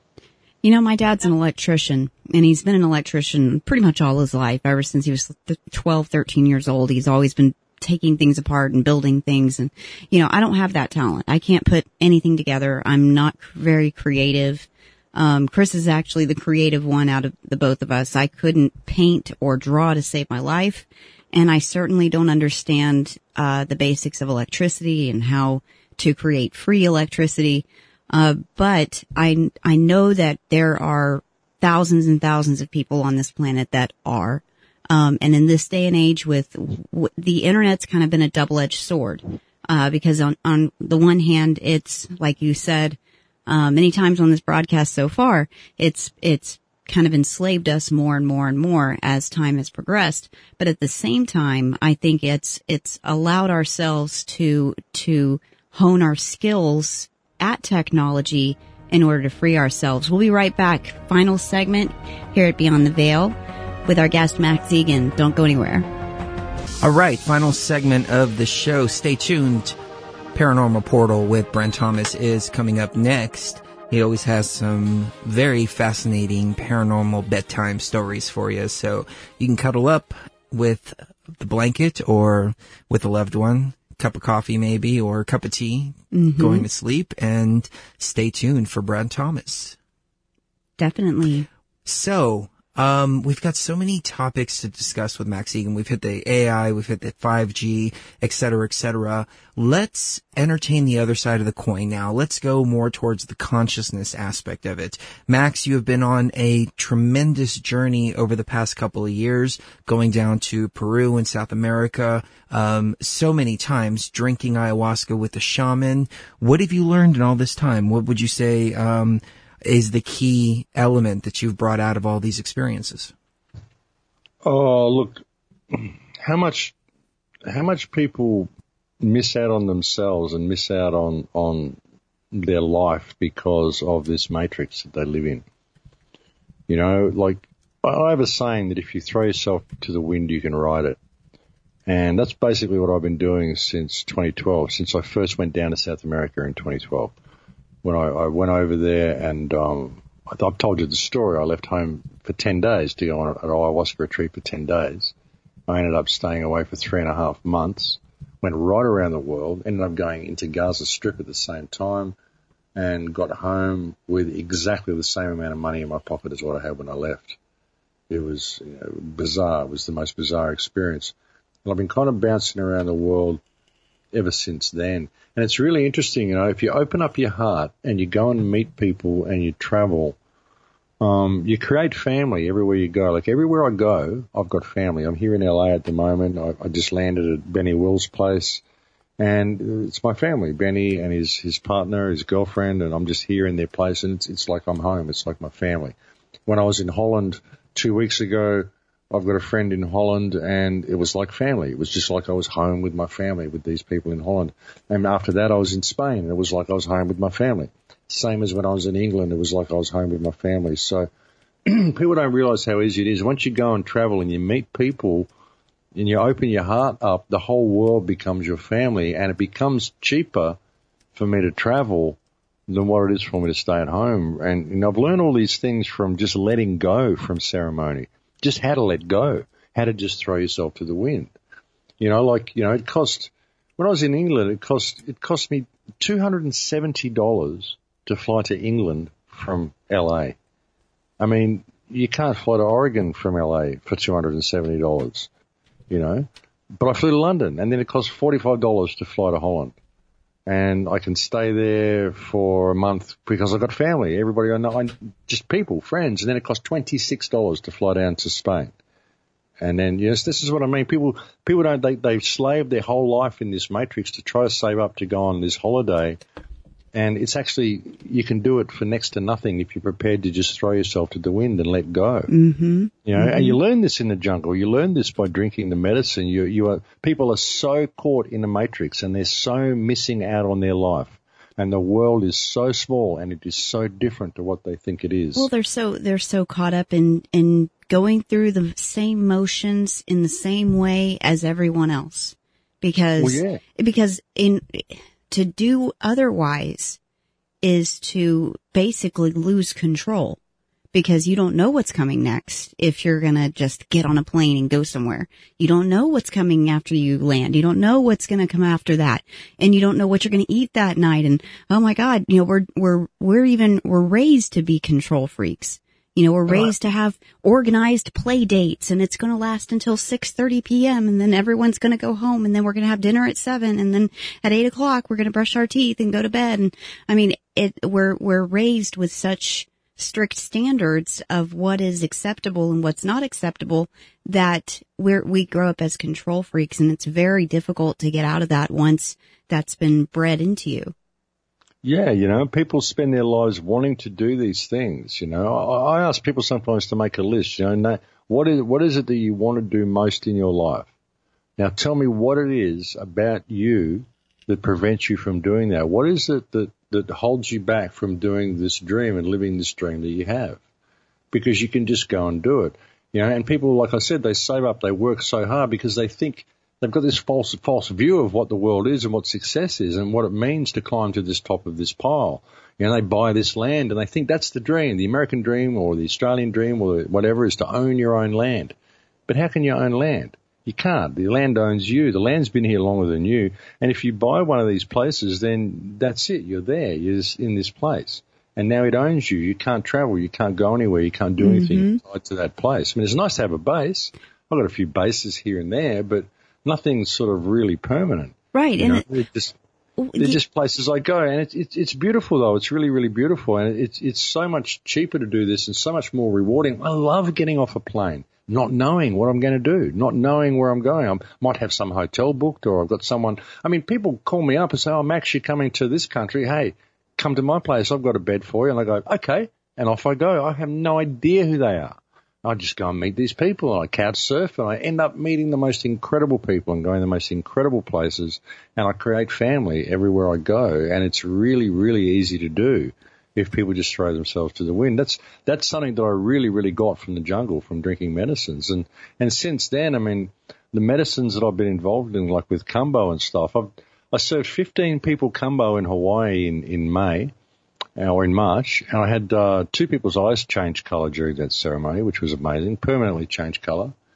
You know, my dad's an electrician, and he's been an electrician pretty much all his life. Ever since he was twelve, thirteen years old, he's always been taking things apart and building things. And, you know, I don't have that talent. I can't put anything together. I'm not very creative. Um, Chris is actually the creative one out of the both of us. I couldn't paint or draw to save my life. And I certainly don't understand, uh, the basics of electricity and how to create free electricity. Uh, but I, I know that there are thousands and thousands of people on this planet that are. Um, and in this day and age with w- the internet's kind of been a double-edged sword, uh, because on, on the one hand, it's like you said, uh, many times on this broadcast so far, it's, it's kind of enslaved us more and more and more as time has progressed. But at the same time, I think it's, it's allowed ourselves to, to hone our skills at technology in order to free ourselves. We'll be right back. Final segment here at Beyond the Veil with our guest, Max Egan. Don't go anywhere. All right, final segment of the show. Stay tuned. Paranormal Portal with Brent Thomas is coming up next. He always has some very fascinating paranormal bedtime stories for you, so you can cuddle up with the blanket or with a loved one, cup of coffee maybe, or a cup of tea, mm-hmm. going to sleep, and stay tuned for Brent Thomas. Definitely. So, Um, we've got so many topics to discuss with Max Egan. We've hit the A I, we've hit the five G, et cetera, et cetera. Let's entertain the other side of the coin now. Let's go more towards the consciousness aspect of it. Max, you have been on a tremendous journey over the past couple of years, going down to Peru and South America, um, so many times, drinking ayahuasca with the shaman. What have you learned in all this time? What would you say, um, is the key element that you've brought out of all these experiences? Oh, look, how much, how much people miss out on themselves and miss out on, on their life because of this matrix that they live in. You know, like, I have a saying that if you throw yourself to the wind, you can ride it. And that's basically what I've been doing since twenty twelve, since I first went down to South America in twenty twelve. When I, I went over there and, um, I've told you the story. I left home for ten days to go on an ayahuasca retreat for ten days. I ended up staying away for three and a half months, went right around the world, ended up going into Gaza Strip at the same time, and got home with exactly the same amount of money in my pocket as what I had when I left. It was, you know, bizarre. It was the most bizarre experience. And I've been kind of bouncing around the world ever since then. And it's really interesting, you know, if you open up your heart and you go and meet people and you travel, um, you create family everywhere you go. Like everywhere I go, I've got family. I'm here in L A at the moment. I, I just landed at Benny Will's place, and it's my family, Benny and his, his partner, his girlfriend, and I'm just here in their place, and it's, it's like I'm home. It's like my family. When I was in Holland two weeks ago, I've got a friend in Holland, and it was like family. It was just like I was home with my family, with these people in Holland. And after that, I was in Spain, and it was like I was home with my family. Same as when I was in England, it was like I was home with my family. So people don't realize how easy it is. Once you go and travel and you meet people and you open your heart up, the whole world becomes your family, and it becomes cheaper for me to travel than what it is for me to stay at home. And, and I've learned all these things from just letting go from ceremony. Just how to let go, how to just throw yourself to the wind. You know, like, you know, it cost, when I was in England, it cost, it cost me two hundred seventy dollars to fly to England from L A. I mean, you can't fly to Oregon from L A for two hundred seventy dollars, you know. But I flew to London, and then it cost forty-five dollars to fly to Holland. And I can stay there for a month because I've got family. Everybody I know, I, just people, friends. And then it costs twenty-six dollars to fly down to Spain. And then, yes, this is what I mean. People, people don't, they, they've slaved their whole life in this matrix to try to save up to go on this holiday. And it's actually, you can do it for next to nothing if you're prepared to just throw yourself to the wind and let go. Mm-hmm. You know, mm-hmm. And you learn this in the jungle. You learn this by drinking the medicine. You, you are, people are so caught in the matrix, and they're so missing out on their life. And the world is so small, and it is so different to what they think it is. Well, they're so, they're so caught up in, in going through the same motions in the same way as everyone else. Because, well, yeah. because in, to do otherwise is to basically lose control, because you don't know what's coming next if you're going to just get on a plane and go somewhere. You don't know what's coming after you land. You don't know what's going to come after that. And you don't know what you're going to eat that night. And oh my God, you know, we're, we're, we're even, we're raised to be control freaks. You know, we're raised to have organized play dates, and it's going to last until six thirty p.m. and then everyone's going to go home, and then we're going to have dinner at seven, and then at eight o'clock we're going to brush our teeth and go to bed. And I mean, it, we're, we're raised with such strict standards of what is acceptable and what's not acceptable that we're, we grow up as control freaks, and it's very difficult to get out of that once that's been bred into you. Yeah, you know, people spend their lives wanting to do these things, you know. I, I ask people sometimes to make a list, you know, what is, what is it that you want to do most in your life? Now tell me what it is about you that prevents you from doing that. What is it that, that holds you back from doing this dream and living this dream that you have? Because you can just go and do it, you know, and people, like I said, they save up, they work so hard because they think they've got this false, false view of what the world is and what success is and what it means to climb to this top of this pile. You know, they buy this land and they think that's the dream, the American dream or the Australian dream or whatever is to own your own land. But how can you own land? You can't. The land owns you. The land's been here longer than you. And if you buy one of these places, then that's it. You're there. You're just in this place. And now it owns you. You can't travel. You can't go anywhere. You can't do anything mm-hmm. tied to that place. I mean, it's nice to have a base. I've got a few bases here and there, but nothing's sort of really permanent. Right. You and know, it, they're just, they're just places I go. And it's, it's, it's beautiful, though. It's really, really beautiful. And it's, it's so much cheaper to do this and so much more rewarding. I love getting off a plane, not knowing what I'm going to do, not knowing where I'm going. I might have some hotel booked, or I've got someone. I mean, people call me up and say, oh, Max, you're coming to this country. Hey, come to my place. I've got a bed for you. And I go, okay. And off I go. I have no idea who they are. I just go and meet these people, and I couch surf, and I end up meeting the most incredible people and going to the most incredible places, and I create family everywhere I go, and it's really, really easy to do if people just throw themselves to the wind. That's that's something that I really, really got from the jungle, from drinking medicines. And, and since then, I mean, the medicines that I've been involved in, like with Kambo and stuff, I've I served fifteen people Kambo in Hawaii in, in May. Or in March, and I had uh, two people's eyes change colour during that ceremony, which was amazing, permanently changed colour.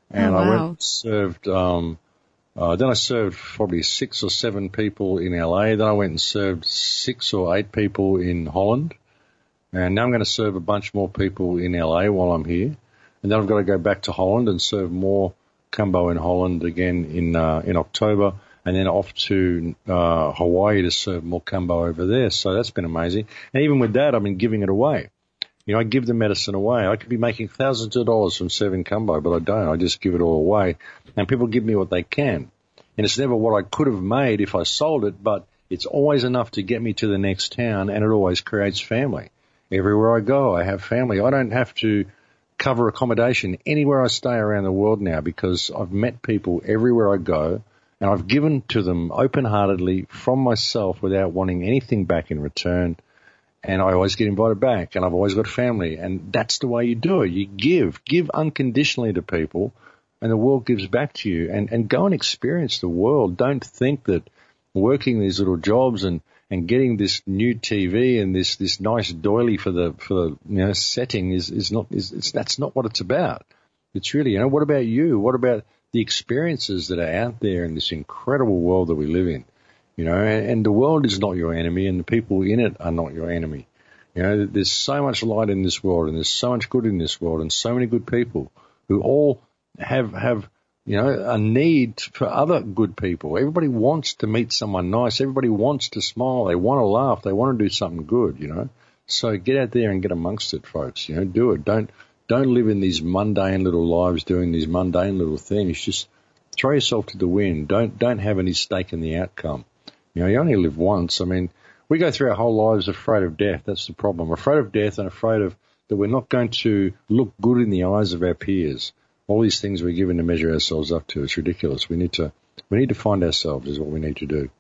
And oh, wow. I went and served, um, uh, then I served probably six or seven people in L A. Then I went and served six or eight people in Holland. And now I'm going to serve a bunch more people in L A while I'm here. And then I've got to go back to Holland and serve more Cambo in Holland again in uh, in October, and then off to uh, Hawaii to serve more Cambo over there. So that's been amazing. And even with that, I've been giving it away. You know, I give the medicine away. I could be making thousands of dollars from serving Cambo, but I don't. I just give it all away. And people give me what they can. And it's never what I could have made if I sold it, but it's always enough to get me to the next town, and it always creates family. Everywhere I go, I have family. I don't have to cover accommodation anywhere I stay around the world now because I've met people everywhere I go, and I've given to them open-heartedly from myself without wanting anything back in return. And I always get invited back, and I've always got family, and that's the way you do it. You give, give unconditionally to people, and the world gives back to you. And, and go and experience the world. Don't think that working these little jobs and and getting this new T V and this, this nice doily for the, for the, you know, setting is, is not, is, it's, that's not what it's about. It's really, you know, what about you? What about the experiences that are out there in this incredible world that we live in? You know, and, and the world is not your enemy, and the people in it are not your enemy. You know, there's so much light in this world, and there's so much good in this world, and so many good people who all have, have, you know, a need for other good people. Everybody wants to meet someone nice. Everybody wants to smile. They want to laugh. They want to do something good, you know. So get out there and get amongst it, folks. You know, do it. Don't, don't live in these mundane little lives doing these mundane little things. Just throw yourself to the wind. Don't, don't have any stake in the outcome. You know, you only live once. I mean, we go through our whole lives afraid of death. That's the problem. We're afraid of death and afraid of that we're not going to look good in the eyes of our peers. All these things we're given to measure ourselves up to. It's ridiculous. We need to, we need to find ourselves is what we need to do.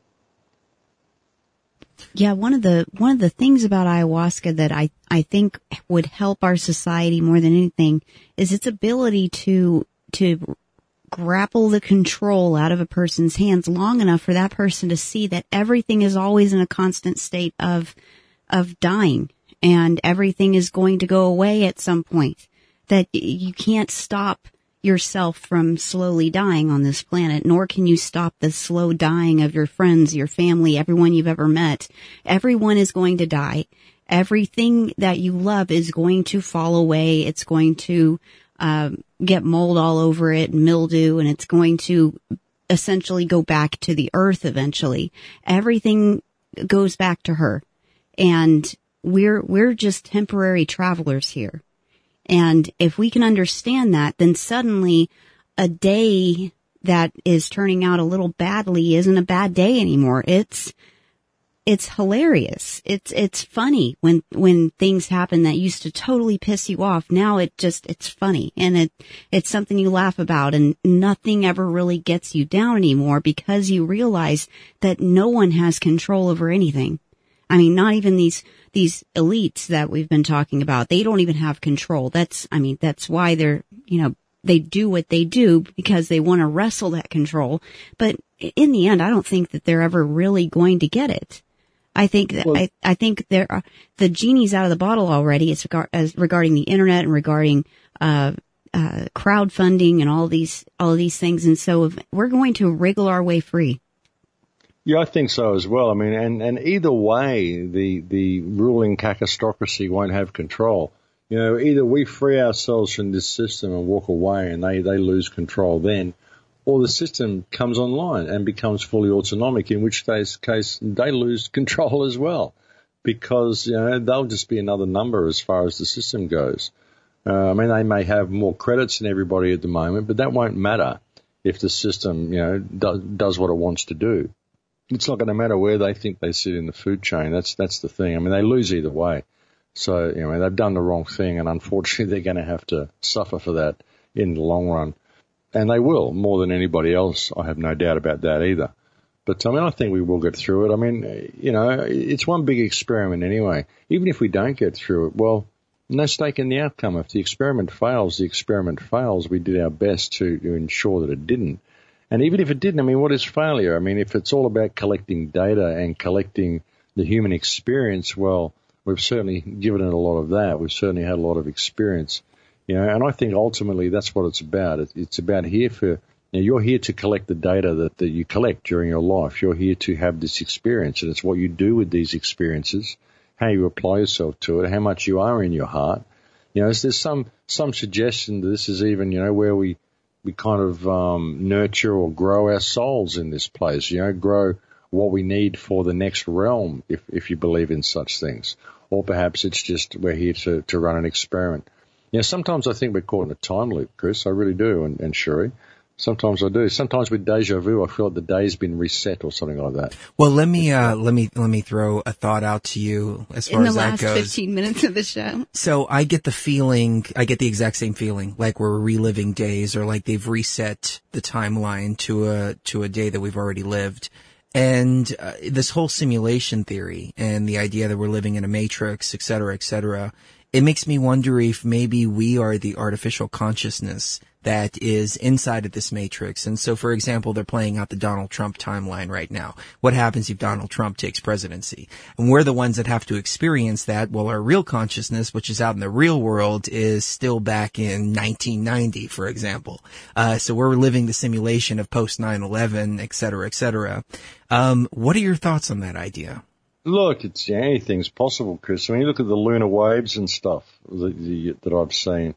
Yeah, one of the, one of the things about ayahuasca that I, I think would help our society more than anything is its ability to, to grapple the control out of a person's hands long enough for that person to see that everything is always in a constant state of, of dying, and everything is going to go away at some point, that you can't stop yourself from slowly dying on this planet, nor can you stop the slow dying of your friends, your family, everyone you've ever met. Everyone is going to die. Everything that you love is going to fall away. It's going to um, get mold all over it and mildew, and it's going to essentially go back to the earth eventually. Everything goes back to her. And we're we're just temporary travelers here. And if we can understand that, then suddenly a day that is turning out a little badly isn't a bad day anymore. It's, it's hilarious. It's, it's funny when, when things happen that used to totally piss you off. Now it just, it's funny, and it, it's something you laugh about, and nothing ever really gets you down anymore because you realize that no one has control over anything. I mean, not even these, these elites that we've been talking about. They don't even have control. That's, I mean, that's why they're, you know, they do what they do because they want to wrestle that control. But in the end, I don't think that they're ever really going to get it. I think that, well, I, I think there are, the genie's out of the bottle already. It's regard, as regarding the internet and regarding, uh, uh, crowdfunding and all these, all of these things. And so if we're going to wriggle our way free. Yeah, I think so as well. I mean, and, and either way, the, the ruling cacistocracy won't have control. You know, either we free ourselves from this system and walk away and they, they lose control then, or the system comes online and becomes fully autonomic, in which case, case they lose control as well, because, you know, they'll just be another number as far as the system goes. Uh, I mean, they may have more credits than everybody at the moment, but that won't matter if the system, you know, do, does what it wants to do. It's not going to matter where they think they sit in the food chain. That's that's the thing. I mean, they lose either way. So, you know, they've done the wrong thing, and unfortunately they're going to have to suffer for that in the long run. And they will, more than anybody else. I have no doubt about that either. But, I mean, I think we will get through it. I mean, you know, it's one big experiment anyway. Even if we don't get through it, well, no stake in the outcome. If the experiment fails, the experiment fails. We did our best to, to ensure that it didn't. And even if it didn't, I mean, what is failure? I mean, if it's all about collecting data and collecting the human experience, well, we've certainly given it a lot of that. We've certainly had a lot of experience You know, and I think ultimately that's what it's about. It, it's about here for, you know, you're here to collect the data that, that you collect during your life. You're here to have this experience, and it's what you do with these experiences, how you apply yourself to it, how much you are in your heart. You know, there's some, some suggestion that this is even, you know, where we, we kind of, um, nurture or grow our souls in this place, you know, grow what we need for the next realm, if, if you believe in such things. Or perhaps it's just we're here to, to run an experiment. You know, sometimes I think we're caught in a time loop, Chris. I really do, and, and Sherry. Sometimes I do. Sometimes with deja vu, I feel like the day's been reset or something like that. Well, let me uh, let me let me throw a thought out to you as far as that goes. In the last fifteen minutes of the show. So I get the feeling, I get the exact same feeling, like we're reliving days, or like they've reset the timeline to a to a day that we've already lived. And uh, this whole simulation theory and the idea that we're living in a matrix, et cetera, et cetera, it makes me wonder if maybe we are the artificial consciousness that is inside of this matrix. And so, for example, they're playing out the Donald Trump timeline right now. What happens if Donald Trump takes presidency? And we're the ones that have to experience that, while our real consciousness, which is out in the real world, is still back in nineteen ninety, for example. Uh, so we're living the simulation of post nine eleven, et cetera, et cetera. Um, what are your thoughts on that idea? Look, it's yeah, anything's possible, Chris. When you look at the lunar waves and stuff that, the, that I've seen,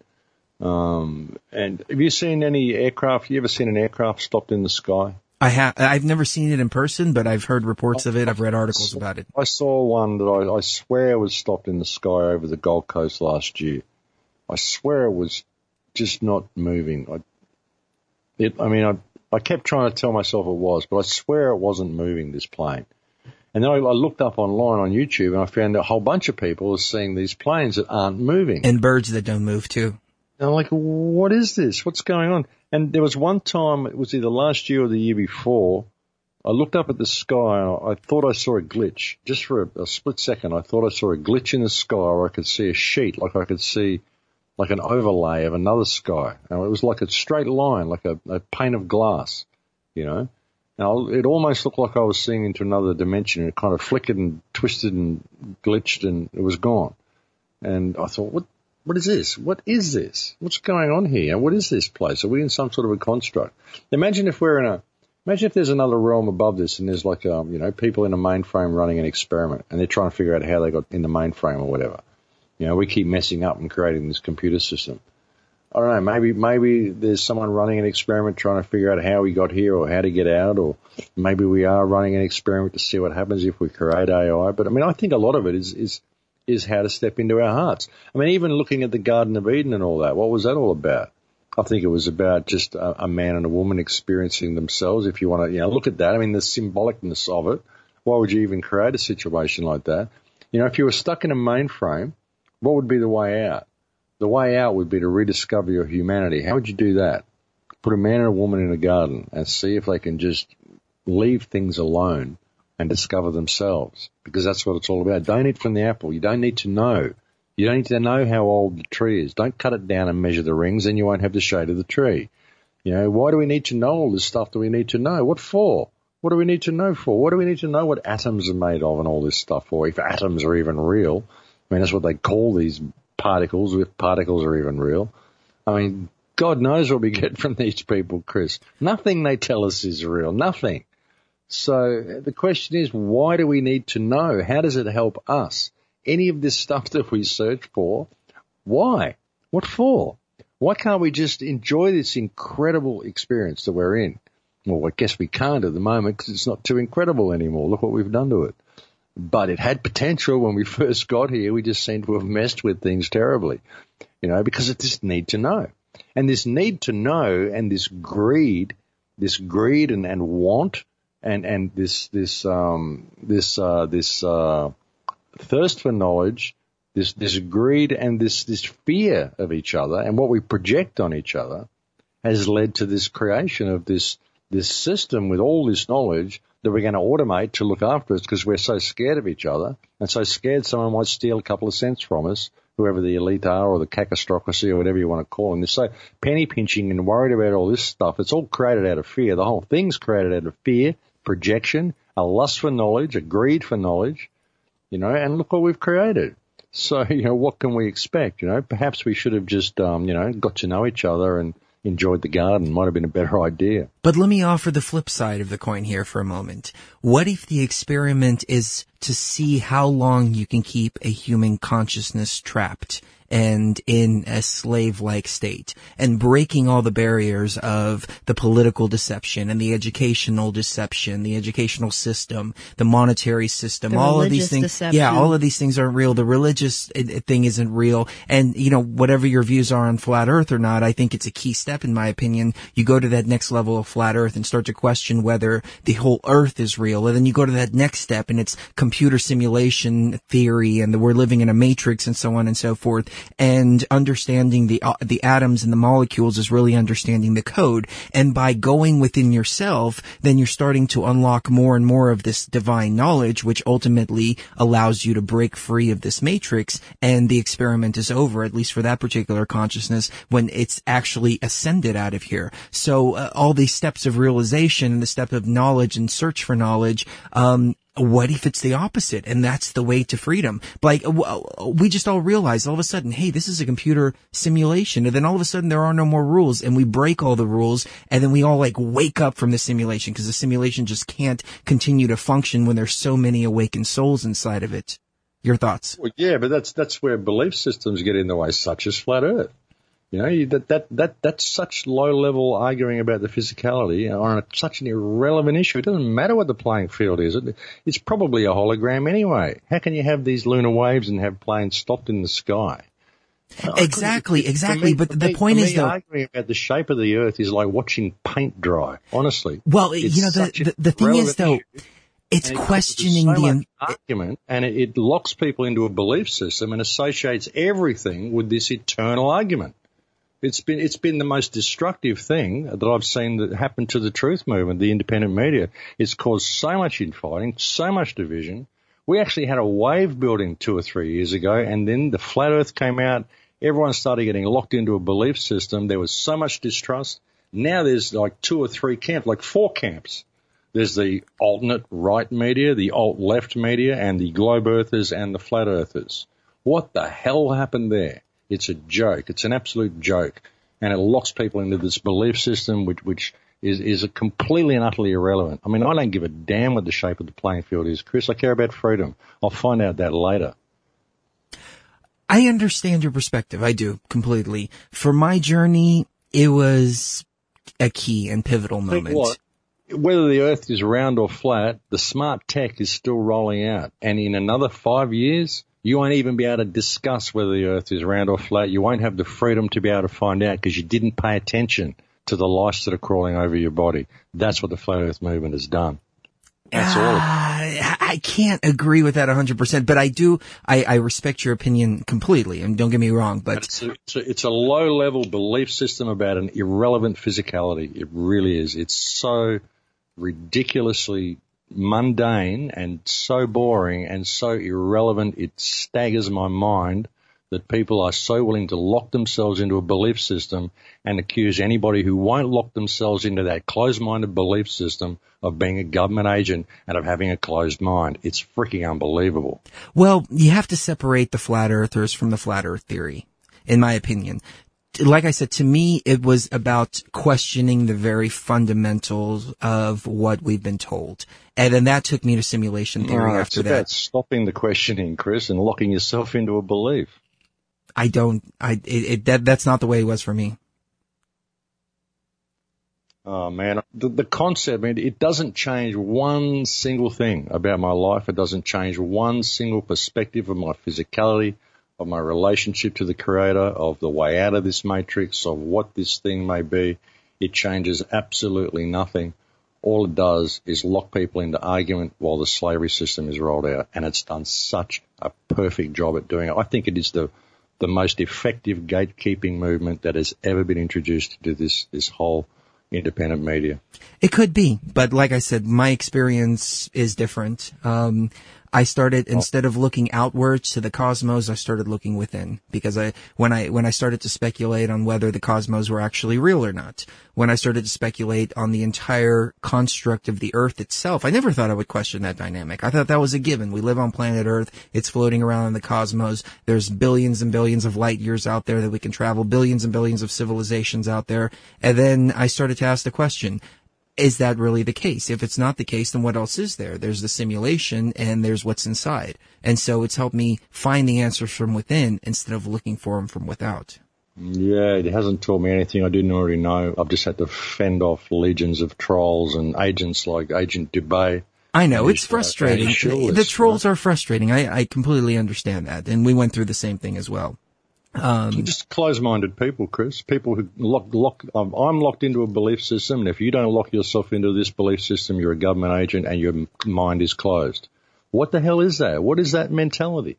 um, and have you seen any aircraft? You ever seen an aircraft stopped in the sky? I have. I've never seen it in person, but I've heard reports of it. I've read articles about it. I saw one that I, I swear was stopped in the sky over the Gold Coast last year. I swear it was just not moving. I, it, I mean, I, I kept trying to tell myself it was, but I swear it wasn't moving, this plane. And then I, I looked up online on YouTube, and I found a whole bunch of people are seeing these planes that aren't moving. And birds that don't move, too. And I'm like, what is this? What's going on? And there was one time, it was either last year or the year before, I looked up at the sky, and I, I thought I saw a glitch. Just for a, a split second, I thought I saw a glitch in the sky, or I could see a sheet, like I could see like an overlay of another sky. And it was like a straight line, like a, a pane of glass, you know. Now, it almost looked like I was seeing into another dimension, and it kind of flickered and twisted and glitched, and it was gone. And I thought, what, what is this? What is this? What's going on here? What is this place? Are we in some sort of a construct? Imagine if we're in a, imagine if there's another realm above this, and there's like, um, you know, people in a mainframe running an experiment, and they're trying to figure out how they got in the mainframe or whatever. You know, we keep messing up and creating this computer system. I don't know, maybe, maybe there's someone running an experiment trying to figure out how we got here or how to get out, or maybe we are running an experiment to see what happens if we create A I. But I mean, I think a lot of it is, is, is how to step into our hearts. I mean, even looking at the Garden of Eden and all that, what was that all about? I think it was about just a, a man and a woman experiencing themselves, if you want to, you know, look at that. I mean, the symbolicness of it. Why would you even create a situation like that? You know, if you were stuck in a mainframe, what would be the way out? The way out would be to rediscover your humanity. How would you do that? Put a man and a woman in a garden and see if they can just leave things alone and discover themselves, because that's what it's all about. Don't eat from the apple. You don't need to know. You don't need to know how old the tree is. Don't cut it down and measure the rings, then you won't have the shade of the tree. You know, why do we need to know all this stuff that we need to know? What for? What do we need to know for? What do we need to know what atoms are made of and all this stuff for, if atoms are even real? I mean, that's what they call these particles, if particles are even real. I mean, God knows what we get from these people, Chris. Nothing they tell us is real. Nothing. So the question is, why do we need to know? How does it help us? Any of this stuff that we search for, why? What for? Why can't we just enjoy this incredible experience that we're in? Well, I guess we can't at the moment because it's not too incredible anymore. Look what we've done to it. But it had potential when we first got here. We just seem to have messed with things terribly, you know, because of this need to know. And this need to know and this greed, this greed and, and want and, and this, this, um, this, uh, this, uh, thirst for knowledge, this, this greed and this, this fear of each other and what we project on each other has led to this creation of this, this system with all this knowledge that we're going to automate to look after us because we're so scared of each other and so scared someone might steal a couple of cents from us, whoever the elite are or the cacostocracy or whatever you want to call them. They're so penny pinching and worried about all this stuff. It's all created out of fear. The whole thing's created out of fear, projection, a lust for knowledge, a greed for knowledge, you know, and look what we've created. So, you know, what can we expect? You know, perhaps we should have just, um, you know, got to know each other and enjoyed the garden. Might have been a better idea. But let me offer the flip side of the coin here for a moment. What if the experiment is to see how long you can keep a human consciousness trapped and in a slave-like state, and breaking all the barriers of the political deception and the educational deception, the educational system, the monetary system, The all of these religious things. deception. Yeah, all of these things aren't real. The religious uh, thing isn't real. And, you know, whatever your views are on flat earth or not, I think it's a key step, in my opinion. You go to that next level of flat earth and start to question whether the whole earth is real. And then you go to that next step and it's computer simulation theory and that we're living in a matrix and so on and so forth. And understanding the uh, the atoms and the molecules is really understanding the code. And by going within yourself, then you're starting to unlock more and more of this divine knowledge, which ultimately allows you to break free of this matrix. And the experiment is over, at least for that particular consciousness, when it's actually ascended out of here. So uh, all these steps of realization and the step of knowledge and search for knowledge, um, what if it's the opposite? And that's the way to freedom. Like, we just all realize all of a sudden, hey, this is a computer simulation. And then all of a sudden there are no more rules and we break all the rules. And then we all like wake up from the simulation because the simulation just can't continue to function when there's so many awakened souls inside of it. Your thoughts? Well, yeah, but that's, that's where belief systems get in the way, such as flat earth. You know, you, that, that, that, that's such low-level arguing about the physicality on a, such an irrelevant issue. It doesn't matter what the playing field is. It, it's probably a hologram anyway. How can you have these lunar waves and have planes stopped in the sky? Exactly, exactly. Me, but the me, point is, me, though, arguing about the shape of the Earth is like watching paint dry, honestly. Well, It's you know, the, such the, a the thing is, relevant though, issue. it's And it questioning causes so the... much argument, and it, it locks people into a belief system and associates everything with this eternal argument. It's been it's been the most destructive thing that I've seen that happen to the truth movement, the independent media. It's caused so much infighting, so much division. We actually had a wave building two or three years ago, and then the flat earth came out. Everyone started getting locked into a belief system. There was so much distrust. Now there's like two or three camps, like four camps. There's the alternate right media, the alt left media, and the globe earthers and the flat earthers. What the hell happened there? It's a joke. It's an absolute joke. And it locks people into this belief system which, which is, is a completely and utterly irrelevant. I mean, I don't give a damn what the shape of the playing field is, Chris. I care about freedom. I'll find out that later. I understand your perspective. I do, completely. For my journey, it was a key and pivotal Think moment. what? Whether the earth is round or flat, the smart tech is still rolling out. And in another five years, you won't even be able to discuss whether the earth is round or flat. You won't have the freedom to be able to find out because you didn't pay attention to the lice that are crawling over your body. That's what the flat earth movement has done. That's all. Uh, I can't agree with that one hundred percent, but I do, I, I respect your opinion completely, and don't get me wrong, but... It's a, it's a, it's a low-level belief system about an irrelevant physicality. It really is. It's so ridiculously mundane and so boring and so irrelevant, it staggers my mind that people are so willing to lock themselves into a belief system and accuse anybody who won't lock themselves into that closed-minded belief system of being a government agent and of having a closed mind. It's freaking unbelievable. Well, you have to separate the flat earthers from the flat earth theory, in my opinion. Like I said, to me, it was about questioning the very fundamentals of what we've been told. And then that took me to simulation theory No, after it's that. about stopping the questioning, Chris, and locking yourself into a belief. I don't, I, it, it, that, that's not the way it was for me. Oh man, the, the concept, man, it doesn't change one single thing about my life. It doesn't change one single perspective of my physicality, of my relationship to the Creator, of the way out of this matrix, of what this thing may be. It changes absolutely nothing. All it does is lock people into argument while the slavery system is rolled out, and it's done such a perfect job at doing it. I think it is the the most effective gatekeeping movement that has ever been introduced into this this whole independent media. It could be, but like I said, my experience is different. Um, I started, instead of looking outwards to the cosmos, I started looking within. Because I, when I, when I started to speculate on whether the cosmos were actually real or not, when I started to speculate on the entire construct of the Earth itself, I never thought I would question that dynamic. I thought that was a given. We live on planet Earth. It's floating around in the cosmos. There's billions and billions of light years out there that we can travel, billions and billions of civilizations out there. And then I started to ask the question, is that really the case? If it's not the case, then what else is there? There's the simulation and there's what's inside. And so it's helped me find the answers from within instead of looking for them from without. Yeah, it hasn't taught me anything I didn't already know. I've just had to fend off legions of trolls and agents like Agent Dubay. I know, it's frustrating. Sure the trolls are frustrating. I, I completely understand that. And we went through the same thing as well. Um, just close-minded people, Chris. People who lock, lock, um, I'm locked into a belief system, and if you don't lock yourself into this belief system, you're a government agent and your mind is closed. What the hell is that? What is that mentality?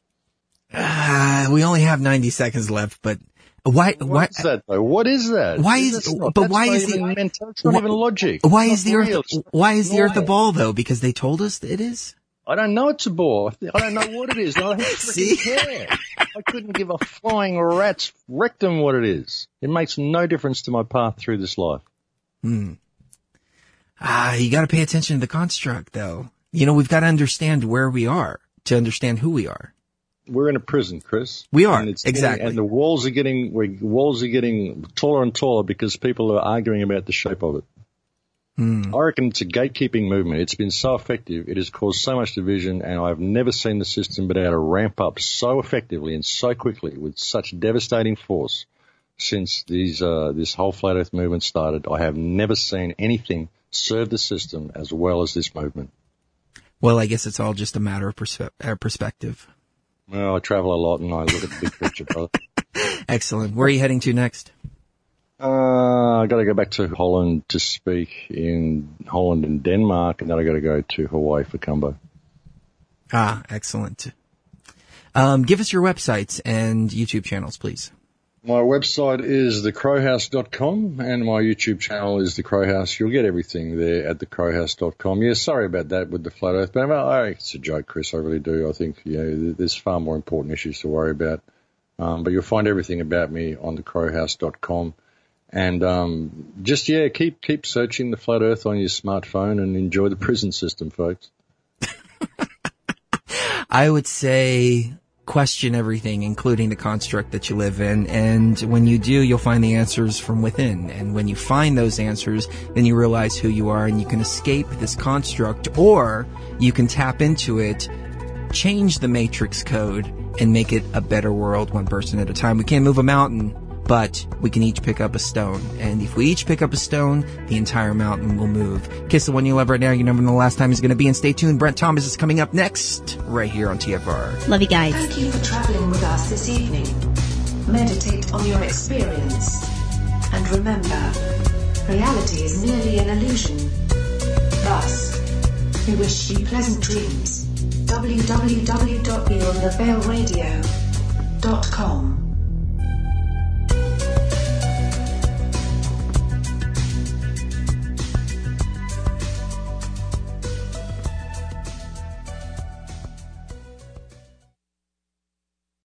Uh, we only have ninety seconds left, but why, why? What is that though? What is that? Why is, not, but why is the, mental, it's not why, even logic. Why it's is the real. earth, why is the why? earth a ball though? Because they told us it is? I don't know it's a ball. I don't know what it is. I don't See? care. I couldn't give a flying rat's rectum what it is. It makes no difference to my path through this life. Hmm. Ah, you gotta pay attention to the construct though. You know, we've got to understand where we are to understand who we are. We're in a prison, Chris. We are, and it's exactly. Getting, and the walls are getting, walls are getting taller and taller because people are arguing about the shape of it. Hmm. I reckon it's a gatekeeping movement. It's been so effective. It has caused so much division, and I've never seen the system been able to ramp up so effectively and so quickly with such devastating force since these uh, this whole flat Earth movement started. I have never seen anything serve the system as well as this movement. Well, I guess it's all just a matter of perspe- uh, perspective. Well, I travel a lot, and I look at the big picture, brother. Excellent. Where are you heading to next? Uh, I got to go back to Holland to speak in Holland and Denmark, and then I got to go to Hawaii for Cumbo. Ah, excellent. Um, give us your websites and YouTube channels, please. My website is the crow house dot com, and my YouTube channel is The Crow House. You'll get everything there at the crow house dot com. Yeah, sorry about that with the flat Earth, but I, I, it's a joke, Chris. I really do. I think you know, there's far more important issues to worry about. Um, but you'll find everything about me on the crow house dot com. And um, just, yeah, keep keep searching the flat Earth on your smartphone and enjoy the prison system, folks. I would say question everything, including the construct that you live in. And when you do, you'll find the answers from within. And when you find those answers, then you realize who you are and you can escape this construct, or you can tap into it, change the matrix code, and make it a better world one person at a time. We can't move a mountain, but we can each pick up a stone. And if we each pick up a stone, the entire mountain will move. Kiss the one you love right now. You never know the last time he's going to be. And stay tuned. Brent Thomas is coming up next, right here on T F R. Love you guys. Thank you for traveling with us this evening. Meditate on your experience. And remember, reality is merely an illusion. Thus, we wish you pleasant dreams. w w w dot beyond the veil radio dot com